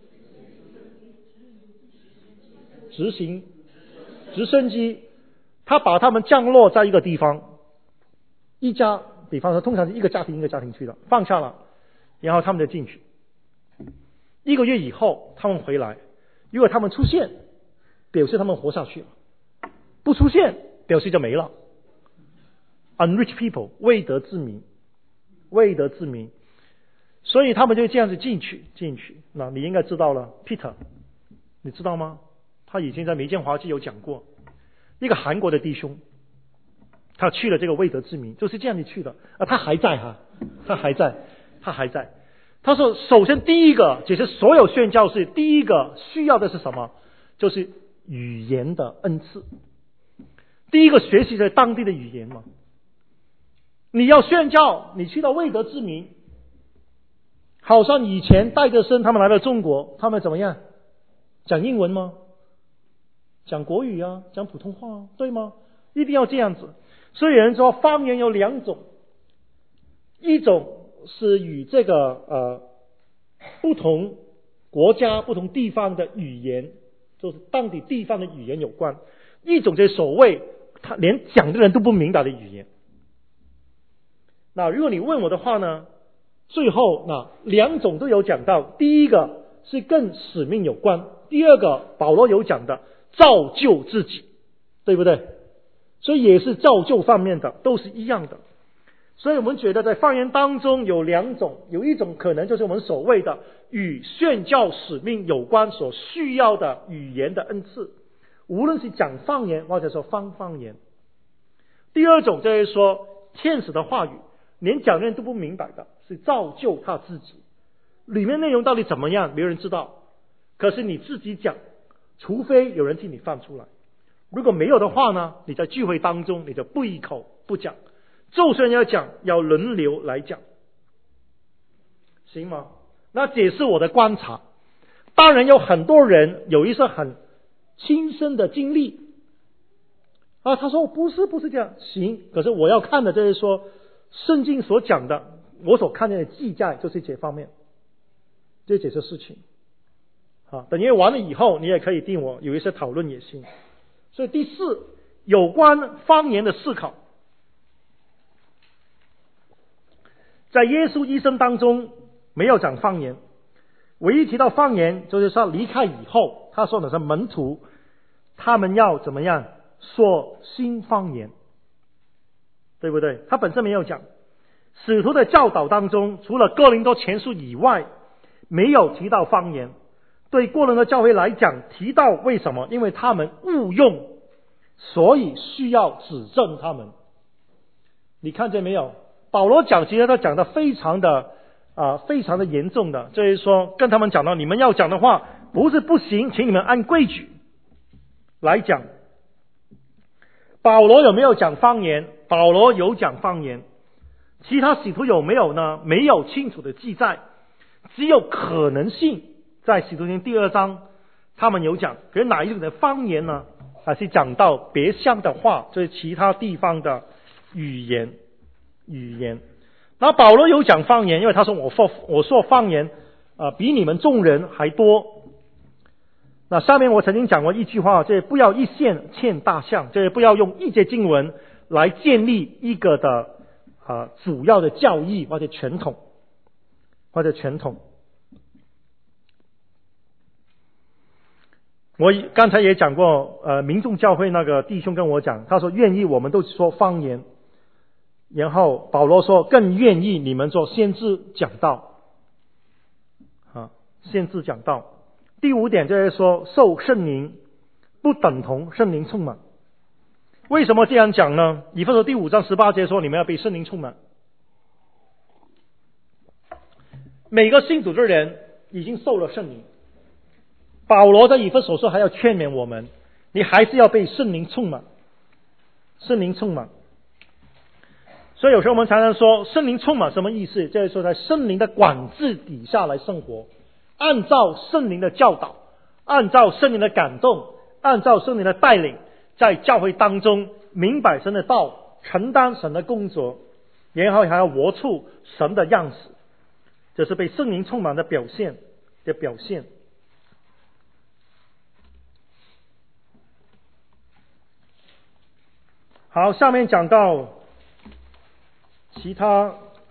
直行直升机，他把他们降落在一个地方，一家，比方说通常是一个家庭一个家庭去的，放下了，然后他们就进去。一个月以后他们回来，如果他们出现，表示他们活下去了；不出现，表示就没了。Unreached people， 未得之民，未得之民，所以他们就这样子进去进去。那你应该知道了 ，Peter， 你知道吗？他以前在梅建华记有讲过，一个韩国的弟兄，他去了这个未得之民，就是这样子去的啊，他还在哈，他还在，他还在。他说，首先第一个，其实所有宣教士第一个需要的是什么？就是语言的恩赐。第一个学习在当地的语言嘛。你要宣教，你去到未得之民，好像以前戴德生他们来到中国，他们怎么样？讲英文吗？讲国语啊，讲普通话啊，对吗？一定要这样子。所以有人说方言有两种，一种是与这个呃不同国家、不同地方的语言，就是当地地方的语言有关；一种就是所谓他连讲的人都不明白的语言。那如果你问我的话呢，最后那两种都有讲到，第一个是跟使命有关，第二个保罗有讲的造就自己，对不对？所以也是造就方面的，都是一样的。所以我们觉得在方言当中有两种，有一种可能就是我们所谓的与宣教使命有关所需要的语言的恩赐，无论是讲方言或者说方方言。第二种就是说天使的话语，连讲的人都不明白的，是造就他自己，里面内容到底怎么样没有人知道，可是你自己讲，除非有人替你放出来，如果没有的话呢，你在聚会当中你就不一口不讲，就算要讲要轮流来讲，行吗？那这是我的观察。当然有很多人有一些很亲身的经历啊，他说不是不是这样，行，可是我要看的就是说圣经所讲的，我所看见的记载就是这方面，这这些事情啊。等因为完了以后，你也可以听我有一些讨论也行。所以第四，有关方言的思考，在耶稣一生当中， 没有讲方言。唯一提到方言，就是说离开以后，他说的是门徒，他们要怎么样说新方言，对不对？他本身没有讲。使徒的教导当中，除了哥林多前书以外，没有提到方言。对哥林多教会来讲，提到为什么？因为他们误用，所以需要指正他们。你看见没有？保罗讲，其实他讲的非常的啊、呃，非常的严重的，就是说跟他们讲到，你们要讲的话不是不行，请你们按规矩来讲。保罗有没有讲方言？保罗有讲方言。其他使徒有没有呢？没有清楚的记载，只有可能性。在使徒行第二章他们有讲，可是哪一种的方言呢？还是讲到别乡的话，就是其他地方的语言语言。那保罗有讲方言，因为他说我说我说方言啊、呃，比你们众人还多。那下面我曾经讲过一句话，就是不要一线牵大象，就是不要用一节经文来建立一个的啊、呃、主要的教义或者传统或者传统。我刚才也讲过，呃，民众教会那个弟兄跟我讲，他说愿意我们都说方言，然后保罗说更愿意你们做先知讲道，啊，先知讲道。第五点就是说，受圣灵不等同圣灵充满。为什么这样讲呢？以弗所第五章十八节说，你们要被圣灵充满。每个信主的人已经受了圣灵。保罗在以弗所说还要劝勉我们，你还是要被圣灵充满，圣灵充满。所以有时候我们常常说圣灵充满什么意思？就是说在圣灵的管制底下来生活，按照圣灵的教导，按照圣灵的感动，按照圣灵的带领，在教会当中明白神的道，承担神的工作，然后还要活出神的样式，这是被圣灵充满的表现的表现。好，下面讲到其他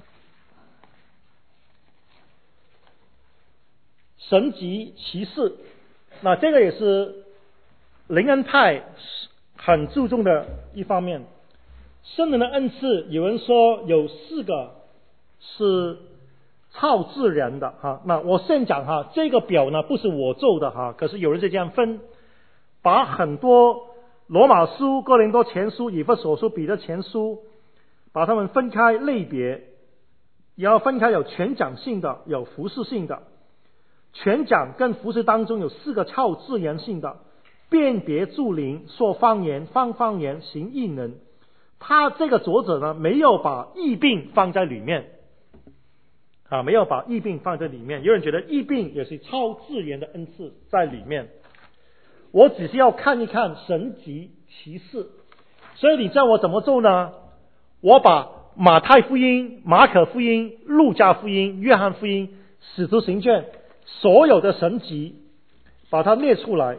神级奇事，那这个也是灵恩派很注重的一方面。圣灵的恩赐，有人说有四个是超自然的哈。那我先讲哈，这个表呢不是我做的哈，可是有人就这样分，把很多罗马书、哥林多前书、以弗所书、彼得前书，把它们分开类别，也要分开有全讲性的，有服事性的。全讲跟服事当中有四个超自然性的，辨别诸灵、说方言、方方言、行异能。他这个作者呢，没有把疫病放在里面啊，没有把疫病放在里面。有人觉得疫病也是超自然的恩赐在里面。我只是要看一看神级奇事，所以你叫我怎么做呢？我把马太福音、马可福音、路加福音、约翰福音、使徒行传所有的神级把它列出来，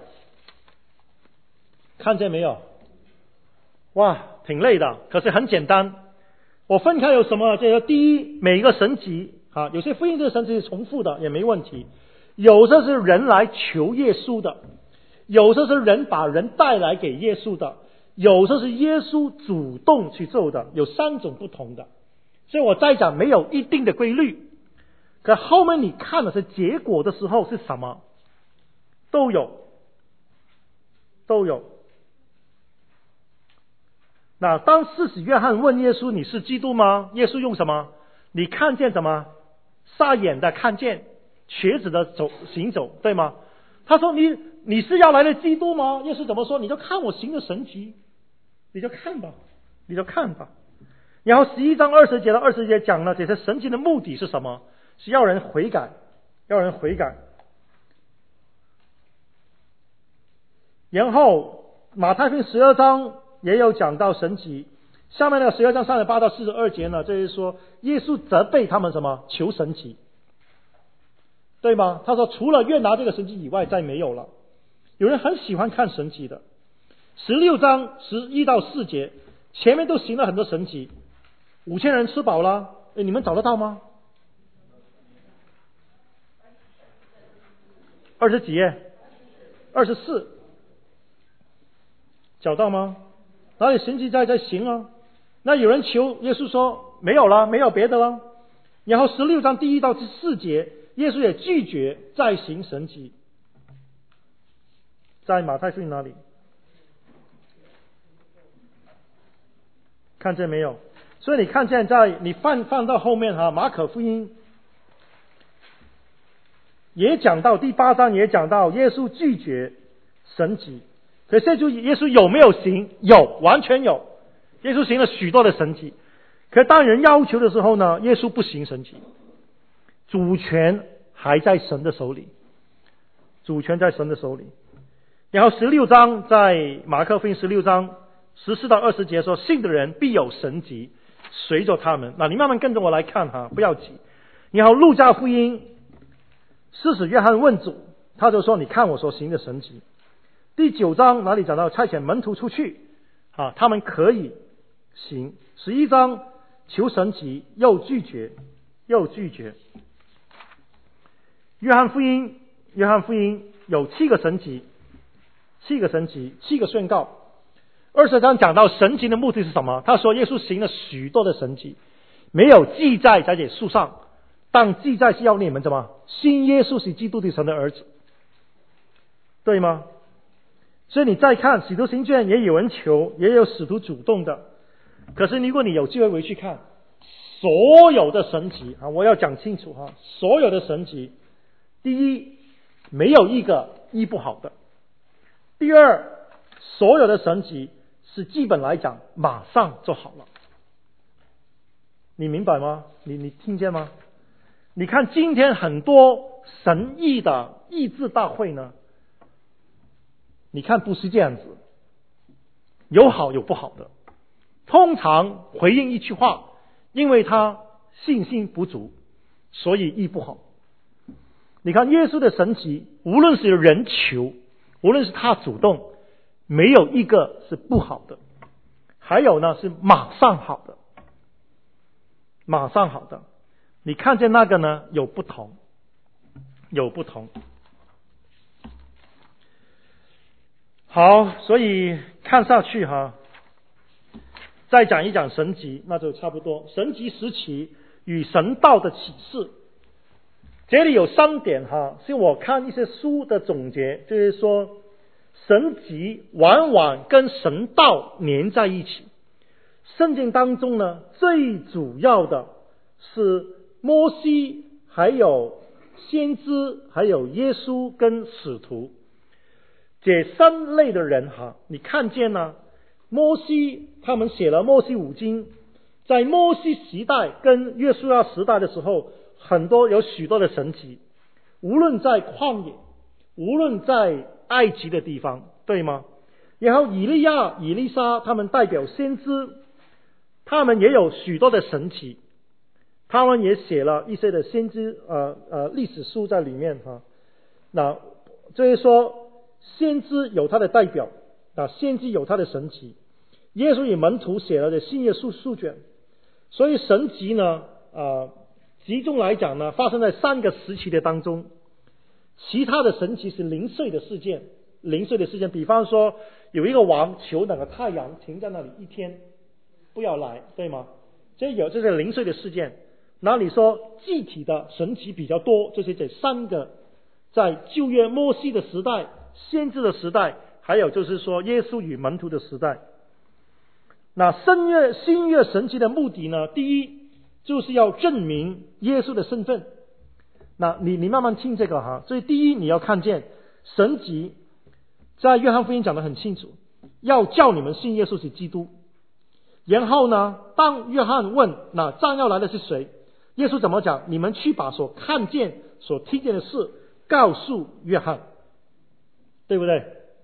看见没有？哇，挺累的，可是很简单。我分开有什么？这个第一，每一个神级啊，有些福音这个神级是重复的，也没问题。有的是人来求耶稣的，有的是人把人带来给耶稣的，有的是耶稣主动去做的，有三种不同的。所以我再讲没有一定的规律，可后面你看的是结果的时候是什么，都有，都有。那当施洗约翰问耶稣你是基督吗？耶稣用什么？你看见什么？瞎眼的看见，瘸子的走行走，对吗？他说你你是要来的基督吗？耶稣怎么说？你就看我行的神迹，你就看吧，你就看吧。然后十一章二十节到二十节讲了这些神迹的目的是什么？是要人悔改，要人悔改。然后马太福音十二章也有讲到神迹，下面那个十二章三十八到四十二节呢，就是说耶稣责备他们什么？求神迹，对吗？他说除了约拿这个神迹以外再没有了。有人很喜欢看神迹的。十六章十一到四节前面都行了很多神迹，五千人吃饱了，诶，你们找得到吗？ 二十几页？二十四，找到吗？哪里神迹在在行啊？那有人求耶稣说没有了，没有别的了。然后十六章第一到第四节，耶稣也拒绝再行神迹。在马太福音哪里？看见没有？所以你看见在你放放到后面哈，马可福音也讲到第八章也讲到耶稣拒绝神迹。可是就耶稣有没有行？有，完全有。耶稣行了许多的神迹。可当人要求的时候呢，耶稣不行神迹。主权还在神的手里，主权在神的手里。然后十六章在马可福音十六章十四到二十节说，信的人必有神迹随着他们。那你慢慢跟着我来看哈，不要急。然后路加福音，施洗约翰问主，他就说你看我所行的神迹。第九章哪里讲到差遣门徒出去啊，他们可以行。十一章求神迹，又拒绝又拒绝。约翰福音约翰福音有七个神迹，七个神迹，七个宣告。二十章讲到神迹的目的是什么？他说耶稣行了许多的神迹，没有记载在这书上，但记载是要你们怎么信耶稣是基督的神的儿子，对吗？所以你再看使徒行传，也有人求，也有使徒主动的。可是如果你有机会回去看所有的神迹啊，我要讲清楚哈，所有的神迹，第一没有一个医不好的，第二所有的神迹是基本来讲马上就好了。你明白吗？你你听见吗？你看今天很多神医的医治大会呢，你看不是这样子，有好有不好的。通常回应一句话，因为他信心不足，所以医不好。你看耶稣的神迹，无论是人求，无论是他主动，没有一个是不好的。还有呢是马上好的，马上好的。你看见那个呢有不同，有不同。好，所以看下去哈，再讲一讲神迹，那就差不多。神迹时期与神道的启示，这里有三点哈，是我看一些书的总结，就是说神迹往往跟神道连在一起。圣经当中呢，最主要的是摩西，还有先知，还有耶稣跟使徒。这三类的人哈，你看见呢？摩西他们写了摩西五经，在摩西时代跟约书亚时代的时候，很多有许多的神迹，无论在旷野，无论在埃及的地方，对吗？然后以利亚、以利沙他们代表先知，他们也有许多的神迹，他们也写了一些的先知呃呃历史书在里面哈。那就是说先知有他的代表，啊，先知有他的神迹，耶稣与门徒写了的新约书书卷。所以神迹呢，呃，集中来讲呢，发生在三个时期的当中。其他的神迹是零碎的事件，零碎的事件，比方说有一个王求那个太阳停在那里一天，不要来，对吗？这有这是零碎的事件。那你说具体的神迹比较多，就是这三个，在旧约摩西的时代、先知的时代，还有就是说耶稣与门徒的时代。那新约新约神迹的目的呢，第一就是要证明耶稣的身份。那你你慢慢听这个哈，所以第一你要看见神迹，在约翰福音讲得很清楚，要叫你们信耶稣是基督。然后呢，当约翰问那将要来的是谁，耶稣怎么讲？你们去把所看见、所听见的事告诉约翰，对不对？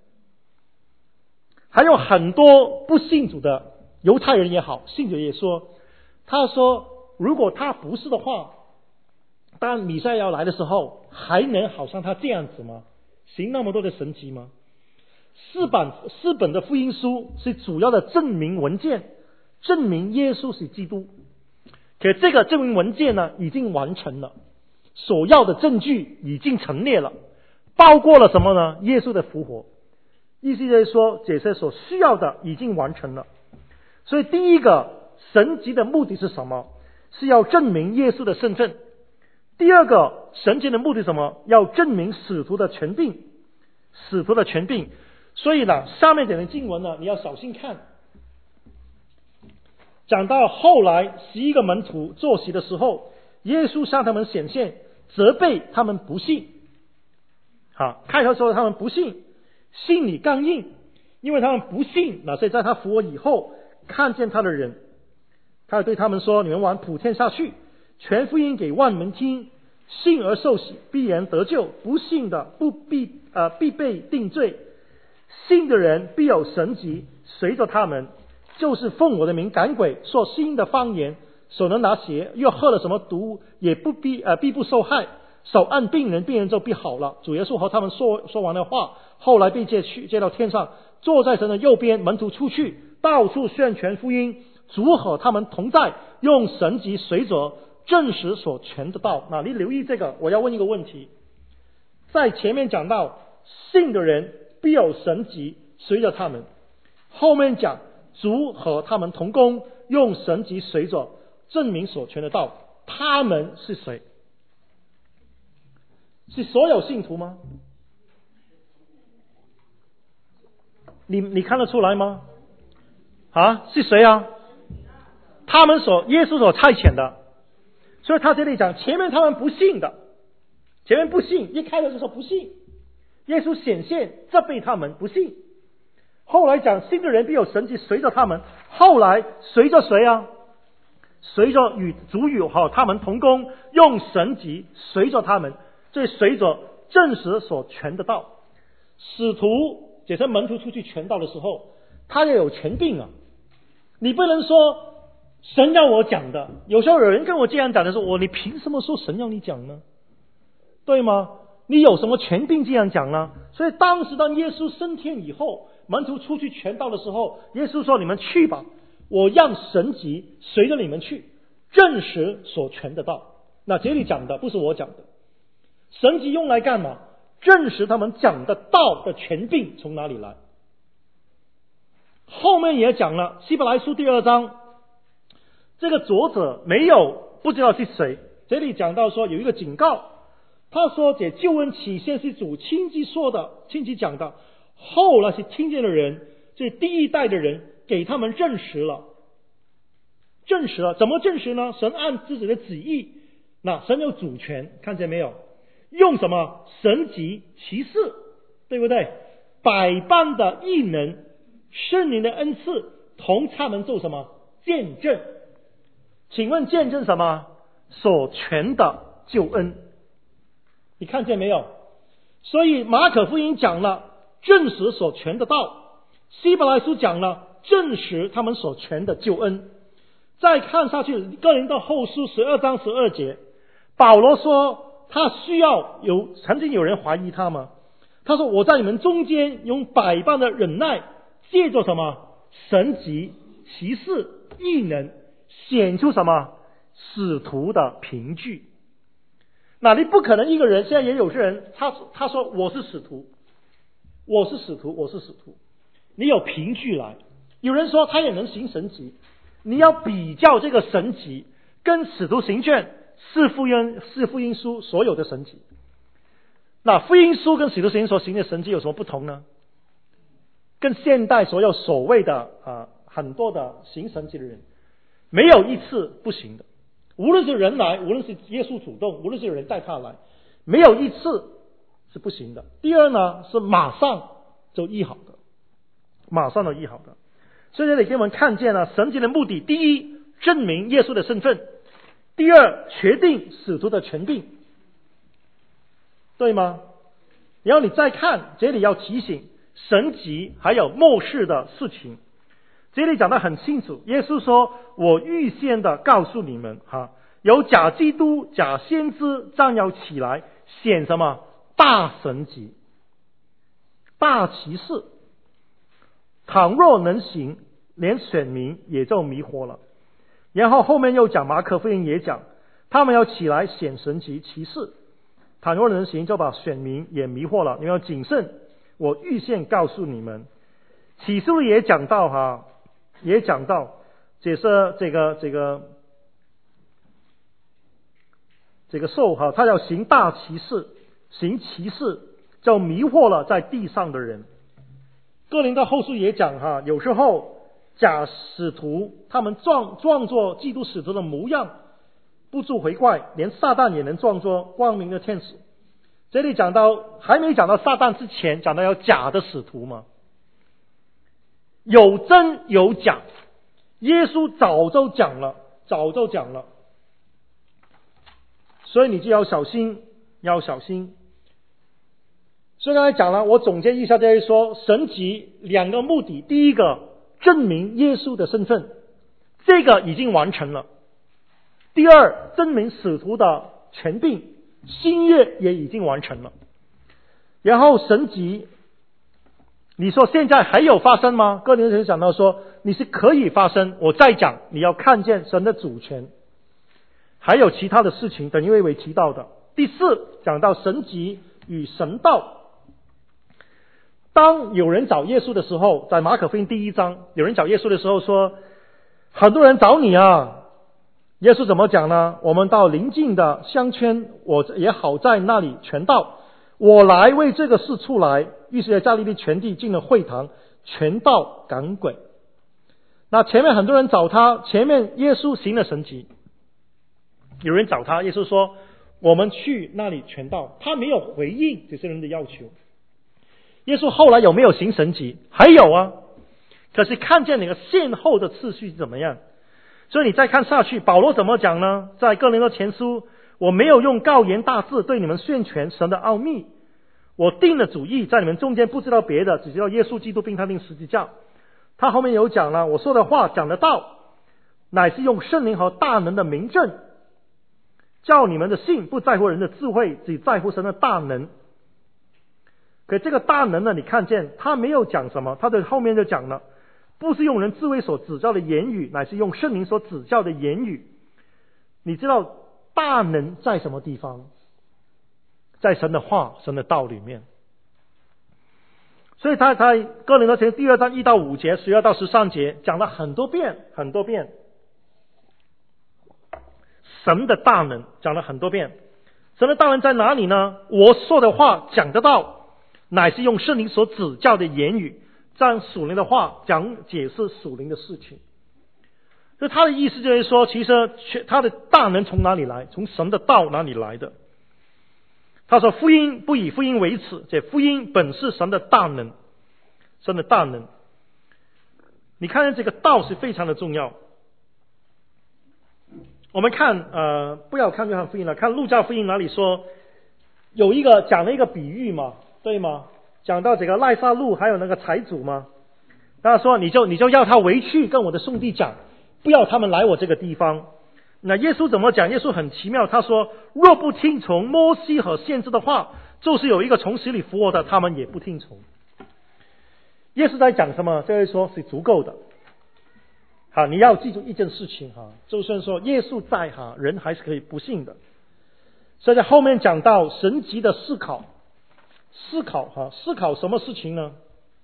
还有很多不信主的犹太人也好，信主也说，他说如果他不是的话，当弥赛亚要来的时候，还能好像他这样子吗？行那么多的神迹吗？四本四本的福音书是主要的证明文件，证明耶稣是基督。可这个证明文件呢，已经完成了，所要的证据已经陈列了， 包括了什么呢？耶稣的复活，意思就是说这些所需要的已经完成了。所以第一个神迹的目的是什么？是要证明耶稣的身份。第二个神迹的目的是什么？要证明使徒的权柄，使徒的权柄。所以呢，下面点的经文呢，你要小心看。讲到后来十一个门徒坐席的时候，耶稣向他们显现，责备他们不信。好，开头说他们不信，心里刚硬，因为他们不信那些在他复活以后看见他的人。他对他们说：你们往普天下去，传福音给万民听，信而受洗，必然得救；不信的不必呃必被定罪。信的人必有神迹随着他们，就是奉我的名赶鬼，说新的方言，手能拿血，又喝了什么毒，也不必呃必不受害。手按病人，病人就必好了。主耶稣和他们说说完了话，后来被接去，接到天上，坐在神的右边。门徒出去，到处宣传福音，主和他们同在，用神迹随着证实所传的道。那你留意这个，我要问一个问题，在前面讲到信的人必有神迹随着他们，后面讲主和他们同工，用神迹随着证明所传的道。他们是谁？是所有信徒吗？你你看得出来吗？啊，是谁啊？他们所耶稣所差遣的。所以他这里讲，前面他们不信的，前面不信，一开头就说不信，耶稣显现责备他们不信。后来讲信的人必有神迹随着他们，后来随着谁啊？随着与主与和他们同工，用神迹随着他们，这随着证实所传的道。使徒这些门徒出去传道的时候，他也有权柄啊。你不能说神要我讲的，有时候有人跟我这样讲的时候，我你凭什么说神要你讲呢？对吗？你有什么权柄这样讲呢？所以当时当耶稣升天以后，门徒出去传道的时候，耶稣说：你们去吧，我让神迹随着你们去，证实所传的道。那这里讲的不是我讲的，神迹用来干嘛？证实他们讲的道的权柄从哪里来。后面也讲了希伯来书第二章，这个作者没有不知道是谁，这里讲到说有一个警告，他说这救恩起先是主亲自说的，亲自讲的，后来是听见的人，这第一代的人给他们证实了，证实了，怎么证实呢？神按自己的旨意，那神有主权，看见没有？用什么神迹奇事，对不对？百般的异能，圣灵的恩赐，同他们做什么见证？请问见证什么？所传的救恩。你看见没有？所以马可福音讲了证实所传的道，希伯来书讲了证实他们所传的救恩。再看下去，哥林多后书十二章十二节，保罗说他需要有，曾经有人怀疑他吗？他说我在你们中间用百般的忍耐，借着什么神迹奇事异能，显出什么使徒的凭据。那你不可能一个人，现在也有些人他他说我是使徒，我是使徒，我是使徒，你有凭据来。有人说他也能行神迹，你要比较这个神迹跟使徒行传、四福音、四福音书所有的神迹。那福音书跟使徒行传所行的神迹有什么不同呢？跟现代所有所谓的啊很多的行神迹的人，没有一次不行的。无论是人来，无论是耶稣主动，无论是有人带他来，没有一次是不行的。第二呢，是马上就医好的，马上就医好的。所以这里给我们看见了神迹的目的：第一，证明耶稣的身份；第二，确定使徒的权柄，对吗？然后你再看，这里要提醒神迹还有末世的事情。这里讲得很清楚，耶稣说我预先的告诉你们哈，有假基督假先知将要起来，显什么大神迹大奇事，倘若能行，连选民也就迷惑了。然后后面又讲马可福音也讲，他们要起来显神迹奇事， 倘若人行，就把选民也迷惑了。你们要谨慎，我预先告诉你们。启示录也讲到哈，也讲到，解释这个这个这个兽哈，他要行大奇事，行奇事，就迷惑了在地上的人。哥林多后书也讲哈，有时候假使徒他们装装作基督使徒的模样，不住回怪，连撒旦也能装作光明的天使。这里讲到还没讲到撒旦之前，讲到有假的使徒嘛，有真有假，耶稣早就讲了，早就讲了，所以你就要小心，要小心。所以刚才讲了，我总结一下，就是说神迹两个目的，第一个证明耶稣的身份，这个已经完成了；第二，证明使徒的权柄，新约也已经完成了。然后神迹，你说现在还有发生吗？哥林多讲到说你是可以发生，我再讲，你要看见神的主权，还有其他的事情，等一位为提到的。第四，讲到神迹与神道。当有人找耶稣的时候，在马可福音第一章，有人找耶稣的时候说，很多人找你啊。耶稣怎么讲呢？我们到邻近的乡村，我也好在那里传道。我来为这个事出来。于是在加利利全地进了会堂，传道赶鬼。那前面很多人找他，前面耶稣行了神迹，有人找他，耶稣说我们去那里传道，他没有回应这些人的要求。耶稣后来有没有行神迹？还有啊，可是看见那个先后的次序怎么样。所以你再看下去，保罗怎么讲呢？在哥林多前书，我没有用高言大志对你们宣传神的奥秘，我定了主意，在你们中间不知道别的，只知道耶稣基督并他定十字架。他后面有讲了，我说的话讲的道，乃是用圣灵和大能的明证，叫你们的信不在乎人的智慧，只在乎神的大能。可这个大能呢，你看见他没有讲什么，他的后面就讲了，不是用人智慧所指教的言语，乃是用圣灵所指教的言语。你知道大能在什么地方？在神的话，神的道里面。所以他在哥林多前第二章一到五节，十二到十三节讲了很多遍很多遍，神的大能讲了很多遍。神的大能在哪里呢？我说的话讲得到，乃是用圣灵所指教的言语，将属灵的话讲解释属灵的事情。所以他的意思就是说，其实他的大能从哪里来？从神的道哪里来的？他说福音不以福音为耻，这福音本是神的大能，神的大能。你看见这个道是非常的重要。我们看呃，不要看约翰福音了，看路加福音哪里说有一个讲了一个比喻嘛，对吗？讲到这个赖撒路还有那个财主嘛，他说你就你就要他回去跟我的兄弟讲，不要他们来我这个地方。那耶稣怎么讲？耶稣很奇妙，他说若不听从摩西和先知的话，就是有一个从死里复活的，他们也不听从。耶稣在讲什么？就是说是足够的。好，你要记住一件事情哈，就算说耶稣在哈，人还是可以不信的。所以在后面讲到神迹的思考，思考哈，思考什么事情呢？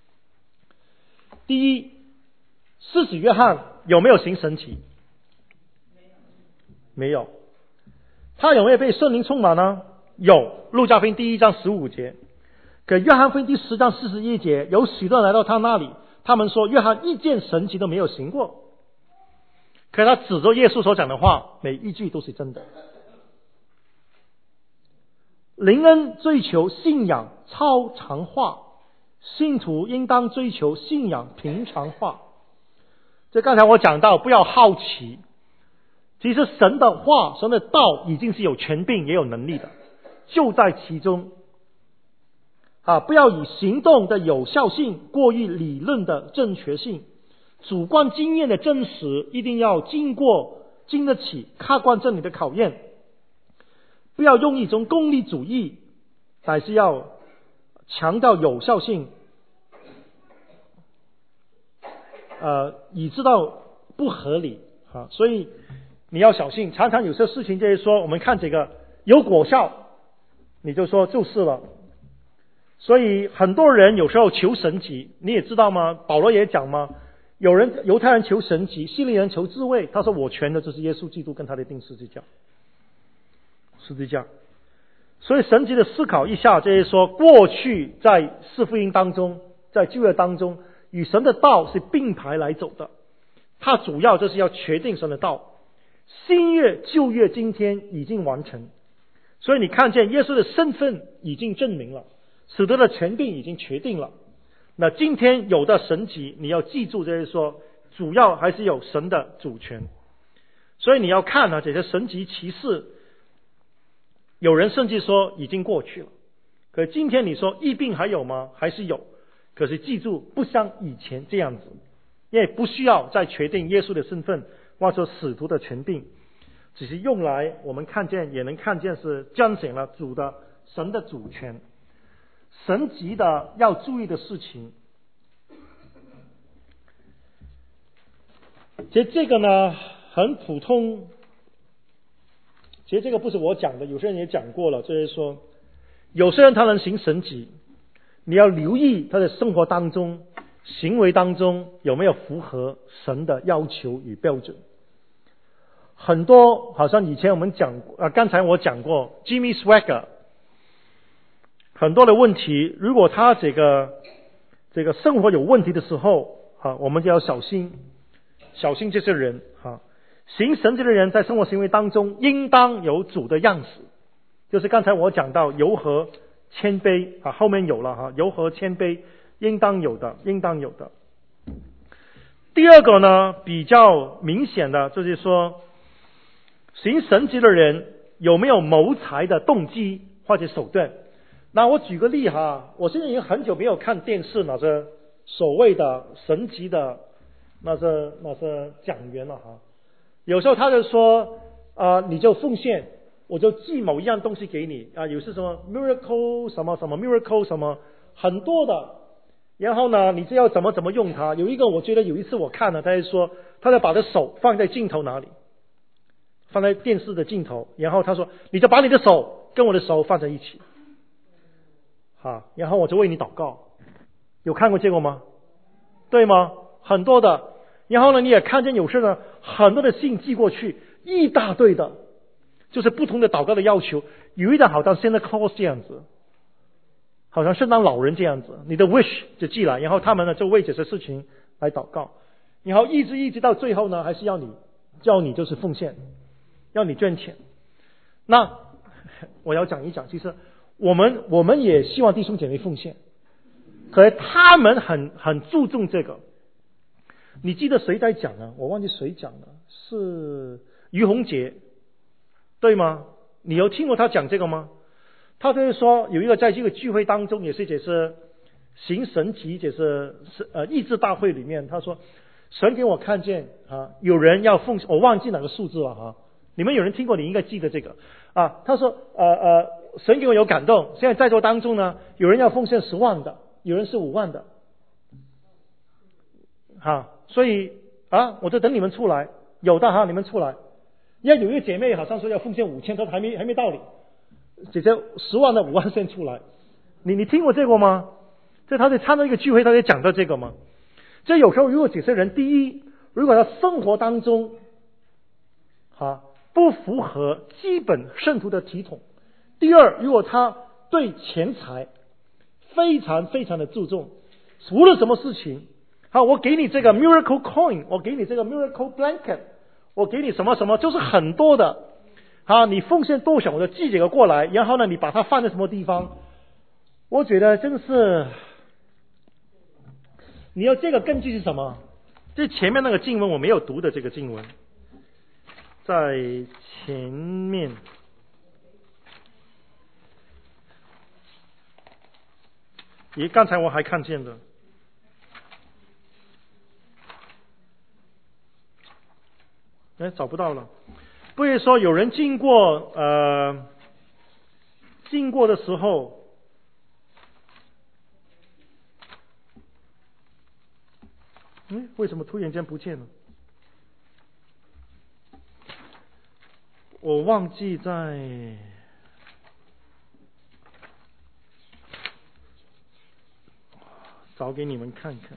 第一，施洗约翰有没有行神迹？没有。他有没有被圣灵充满呢？有。路加福音第一章十五节。可约翰福音第十章四十一节，有许多人来到他那里，他们说约翰一件神迹都没有行过。可他指着耶稣所讲的话，每一句都是真的。灵恩追求信仰超常化，信徒应当追求信仰平常化。这刚才我讲到，不要好奇，其实神的话，神的道已经是有权柄也有能力的，就在其中啊！不要以行动的有效性过于理论的正确性，主观经验的真实一定要经过经得起客观真理的考验。不要用一种功利主义，但是要强调有效性，呃，以知道不合理啊，所以你要小心。常常有些事情就是说，我们看这个有果效， 你就说就是了。所以很多人有时候求神迹，你也知道吗？保罗也讲吗？有人犹太人求神迹，希利人求智慧，他说我全的就是耶稣基督跟他的钉十字架，十字架。所以神迹的思考一下，就是说过去在四福音当中，在旧约当中，与神的道是并排来走的，它主要就是要确定神的道。新约旧约今天已经完成，所以你看见耶稣的身份已经证明了，使得的权柄已经确定了。那今天有的神迹，你要记住，就是说主要还是有神的主权。所以你要看啊，这些神迹奇事，有人甚至说已经过去了。可今天你说疫病还有吗？还是有。可是记住，不像以前这样子，因为不需要再确定耶稣的身份或者说使徒的权柄，只是用来我们看见也能看见是彰显了主的神的主权。神迹的要注意的事情，其实这个呢很普通，其实这个不是我讲的，有些人也讲过了，就是说有些人他能行神迹，你要留意他的生活当中行为当中有没有符合神的要求与标准。很多好像以前我们讲啊，刚才我讲过 Jimmy Swaggart， 很多的问题，如果他这个这个生活有问题的时候啊，我们就要小心小心这些人啊。行神迹的人在生活行为当中应当有主的样式，就是刚才我讲到柔和谦卑啊，后面有了哈，柔和谦卑应当有的，应当有的。第二个呢，比较明显的就是说，行神迹的人有没有谋财的动机或者手段。那我举个例哈，我现在已经很久没有看电视那些所谓的神迹的那些那些讲员了哈。有时候他就说啊、呃，你就奉献，我就寄某一样东西给你啊，有是什么 miracle 什么什么 miracle 什么很多的，然后呢，你就要怎么怎么用它。有一个我觉得有一次我看了，他就说他就把他的手放在镜头哪里，放在电视的镜头，然后他说你就把你的手跟我的手放在一起，好，然后我就为你祷告。有看过这个吗？对吗？很多的。然后呢，你也看见有时呢，很多的信寄过去，一大堆的，就是不同的祷告的要求，有一点好像 Santa Claus 这样子，好像圣诞老人这样子，你的 wish 就寄来，然后他们呢就为这些事情来祷告，然后一直一直到最后呢，还是要你叫你就是奉献，要你捐钱。那我要讲一讲，其实我们我们也希望弟兄姐妹奉献，可是他们很很注重这个。你记得谁在讲呢？我忘记谁讲了，是于洪杰，对吗？你有听过他讲这个吗？他就是说有一个在这个聚会当中，也是也是行神迹，也是呃医治大会里面，他说神给我看见啊，有人要奉，我忘记哪个数字了哈。你们有人听过，你应该记得这个啊。他说呃呃，神给我有感动，现在在座当中呢，有人要奉献十万的，有人是五万的，哈。所以啊，我就等你们出来，有的哈，你们出来。因为有一个姐妹好像说要奉献五千，她还没还没到你，姐姐十万的五万先出来。你你听过这个吗？这他在参加一个聚会，他在讲到这个吗？这有时候如果这些人，第一，如果他生活当中啊不符合基本圣徒的体统；第二，如果他对钱财非常非常的注重，无论什么事情。好，我给你这个 miracle coin， 我给你这个 miracle blanket， 我给你什么什么，就是很多的。好，你奉献多少我就寄这个过来，然后呢，你把它放在什么地方？我觉得真是，你要这个根据是什么？这前面那个经文我没有读的这个经文，在前面。咦，刚才我还看见的。哎，找不到了。不是说有人经过呃经过的时候，嗯，为什么突然间不见了？我忘记在找给你们看看。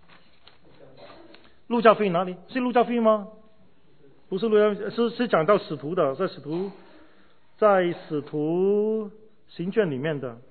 路加福音哪里？是路加福音吗？不是路加，是是讲到使徒的，在使徒在使徒行卷里面的。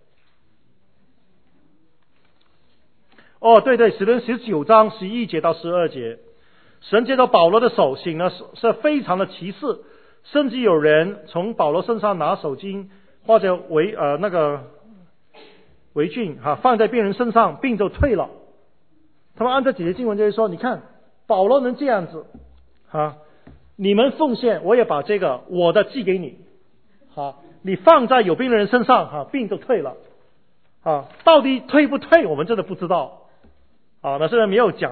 哦，对对，使徒十九章十一节到十二节，神借着保罗的手行了是非常的奇事，甚至有人从保罗身上拿手巾或者围呃那个围巾哈、啊、放在病人身上，病就退了。他们按照几节经文就是说，你看保罗能这样子啊，你们奉献，我也把这个我的寄给你，啊，你放在有病的人身上哈、啊，病就退了。啊，到底退不退，我们真的不知道。啊，那虽然没有讲。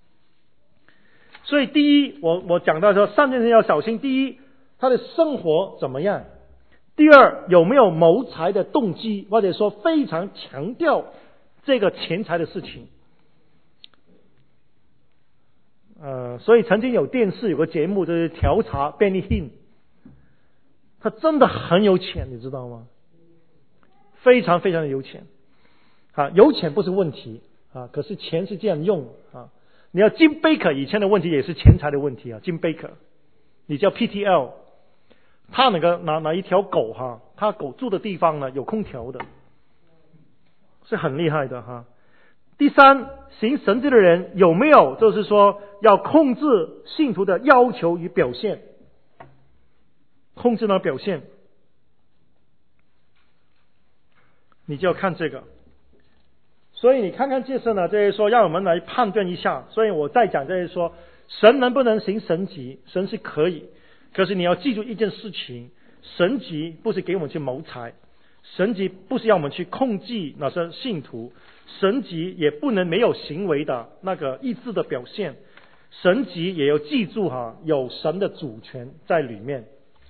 所以第一，我我讲到说，上件事要小心。第一，他的生活怎么样？第二，有没有谋财的动机，或者说非常强调这个钱财的事情。呃，所以曾经有电视有个节目就是调查 Benny Hinn， 他真的很有钱，你知道吗？非常非常的有钱。啊，有钱不是问题啊，可是钱是这样用啊。你要金贝克以前的问题也是钱财的问题啊，金贝克，你叫 P T L， 他那个拿拿一条狗哈，他狗住的地方呢有空调的，是很厉害的哈。第三，行神迹的人有没有就是说要控制信徒的要求与表现，控制呢表现，你就要看这个。所以你看看这些呢，就是说让我们来判断一下。所以我再讲就是说，神能不能行神迹？神是可以，可是你要记住一件事情：神迹不是给我们去谋财，神迹不是要我们去控制那些信徒，神迹也不能没有行为的那个意志的表现，神迹也要记住哈，有神的主权在里面。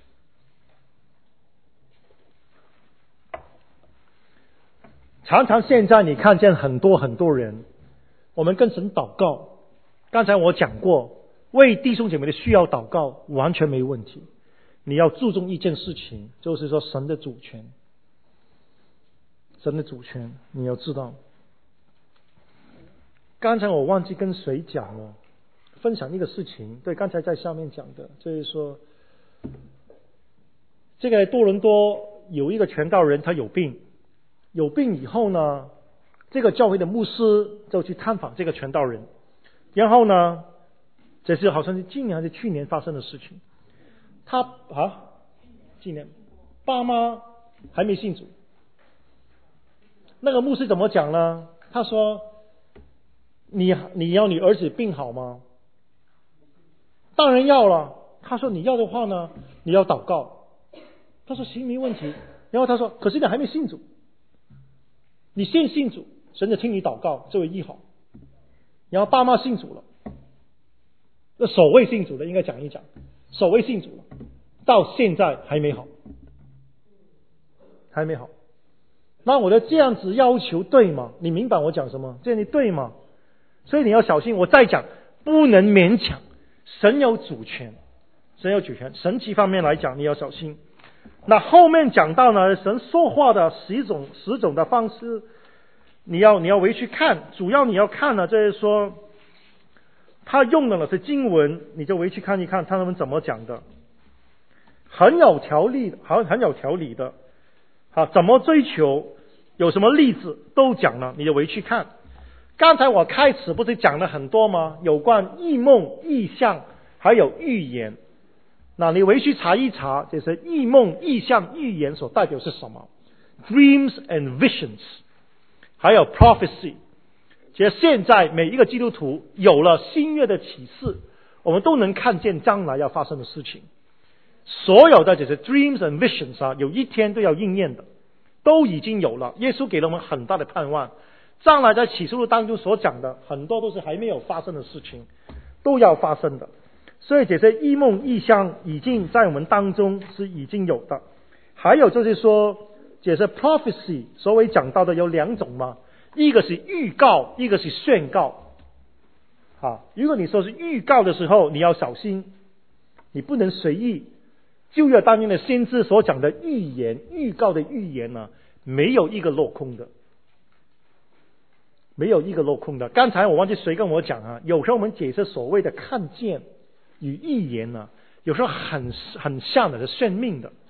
常常现在你看见很多很多人，我们跟神祷告，刚才我讲过，为弟兄姐妹的需要祷告完全没问题。你要注重一件事情，就是说神的主权，神的主权你要知道。刚才我忘记跟谁讲了，分享一个事情，对，刚才在下面讲的，就是说这个多伦多有一个传道人，他有病。有病以后呢，这个教会的牧师就去探访这个传道人，然后呢，这是好像是今年还是去年发生的事情。他啊，今年爸妈还没信主，那个牧师怎么讲呢？他说：“你你要你儿子病好吗？”当然要了。他说：“你要的话呢，你要祷告。”他说：“行，没问题。”然后他说：“可是你还没信主。”你先信主，神就听你祷告，就会医好。然后爸妈信主了，那首位信主的应该讲一讲，首位信主了，到现在还没好，还没好。那我的这样子要求对吗？你明白我讲什么？这样你对吗？所以你要小心。我再讲，不能勉强，神有主权，神有主权。神奇方面来讲，你要小心。那后面讲到呢，神说话的十种十种的方式，你要你要回去看，主要你要看呢，就是说他用的呢是经文，你就回去看一看他们怎么讲的，很有条理，很很有条理的，好，怎么追求，有什么例子都讲了，你就回去看。刚才我开始不是讲了很多吗？有关异梦、异象，还有预言。那你回去查一查，就是异梦、异象、预言所代表是什么 ？Dreams and visions， 还有 prophecy。其实现在每一个基督徒有了新约的启示，我们都能看见将来要发生的事情。所有的这些 dreams and visions 啊，有一天都要应验的，都已经有了。耶稣给了我们很大的盼望。将来在启示录当中所讲的，很多都是还没有发生的事情，都要发生的。所以这些异梦异象已经在我们当中是已经有的。还有就是说，这些 prophecy 所谓讲到的有两种嘛，一个是预告，一个是宣告。啊，如果你说是预告的时候，你要小心，你不能随意。旧约当中的先知所讲的预言、预告的预言呢，没有一个落空的。 没有一个落空的。刚才我忘记谁跟我讲啊，有时候我们解释所谓的看见与预言呢，有时候很很像的，是算命的，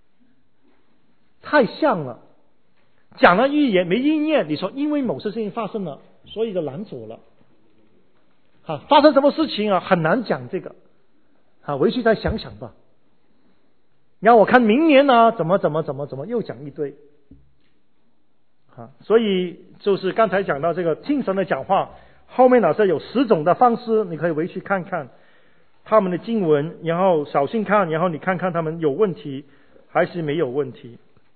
太像了。讲了预言没应验，你说因为某些事情发生了，所以就拦阻了。啊，发生什么事情啊，很难讲这个。啊，回去再想想吧。然后我看明年呢，怎么怎么怎么怎么又讲一堆。啊，所以就是刚才讲到这个听神的讲话，后面老师有十种的方式，你可以回去看看他们的经文，然后小心看，然后你看看他们有问题还是没有问题。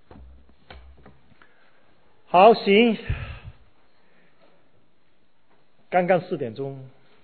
好，行，刚刚四点钟，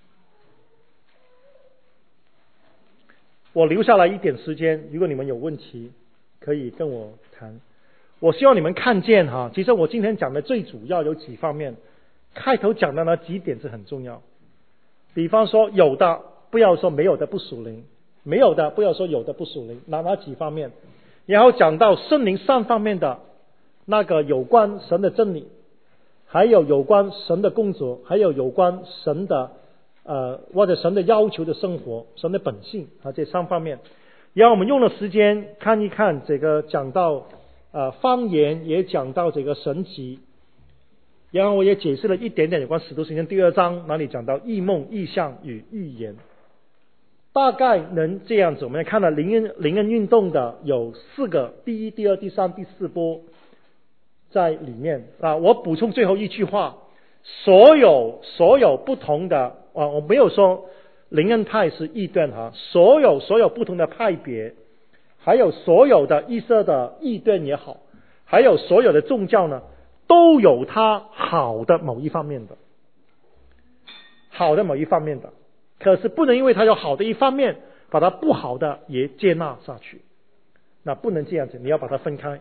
我留下来一点时间，如果你们有问题可以跟我谈。我希望你们看见哈，其实我今天讲的最主要有几方面，开头讲的那几点是很重要。比方说有的不要说没有的不属灵，没有的不要说有的不属灵，哪哪几方面，然后讲到圣灵三方面的那个有关神的真理，还有有关神的工作，还有有关神的呃或者神的要求的生活，神的本性啊，这三方面。然后我们用了时间看一看这个，讲到呃方言，也讲到这个神迹，然后我也解释了一点点有关使徒行传第二章哪里讲到异梦、异象与预言，大概能这样子。我们看了灵恩灵恩运动的有四个，第一、第二、第三、第四波在里面啊。我补充最后一句话，所有所有不同的啊，我没有说灵恩派是异端哈，所有所有不同的派别，还有所有的异色的异端也好，还有所有的宗教呢，都有它好的某一方面的，好的某一方面的，可是不能因为它有好的一方面，把它不好的也接纳下去，那不能这样子，你要把它分开。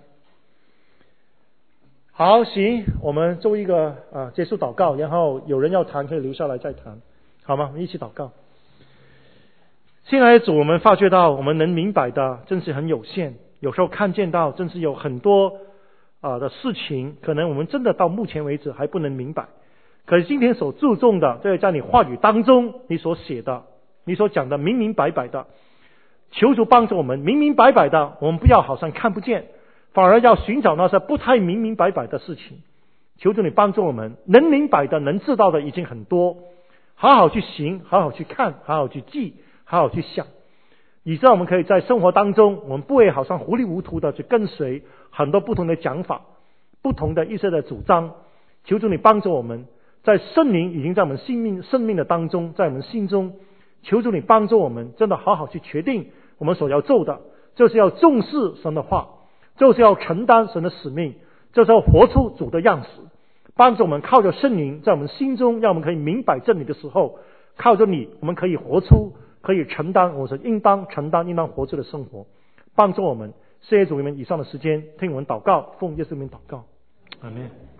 好，行，我们做一个啊结束祷告，然后有人要谈可以留下来再谈，好吗？我们一起祷告。亲爱的主，我们发觉到我们能明白的真是很有限，有时候看见到真是有很多啊的事情，可能我们真的到目前为止还不能明白。可是今天所注重的，这在你话语当中，你所写的，你所讲的明明白白的，求主帮助我们明明白白的，我们不要好像看不见，反而要寻找那些不太明明白白的事情。求主你帮助我们，能明白的能知道的已经很多，好好去行，好好去看，好好去记，好好去想，以致我们可以在生活当中，我们不会好像糊里糊涂的去跟随很多不同的讲法，不同的一些的主张。求主你帮助我们，在圣灵已经在我们生命生命的当中，在我们心中，求主你帮助我们真的好好去决定我们所要做的，就是要重视神的话，就是要承担神的使命，就是要活出主的样式。帮助我们靠着圣灵在我们心中，让我们可以明白真理的时候，靠着你我们可以活出，可以承担我们应当承担应当活出的生活。帮助我们，谢谢主，你们以上的时间听我们祷告，奉耶稣名祷告，阿们。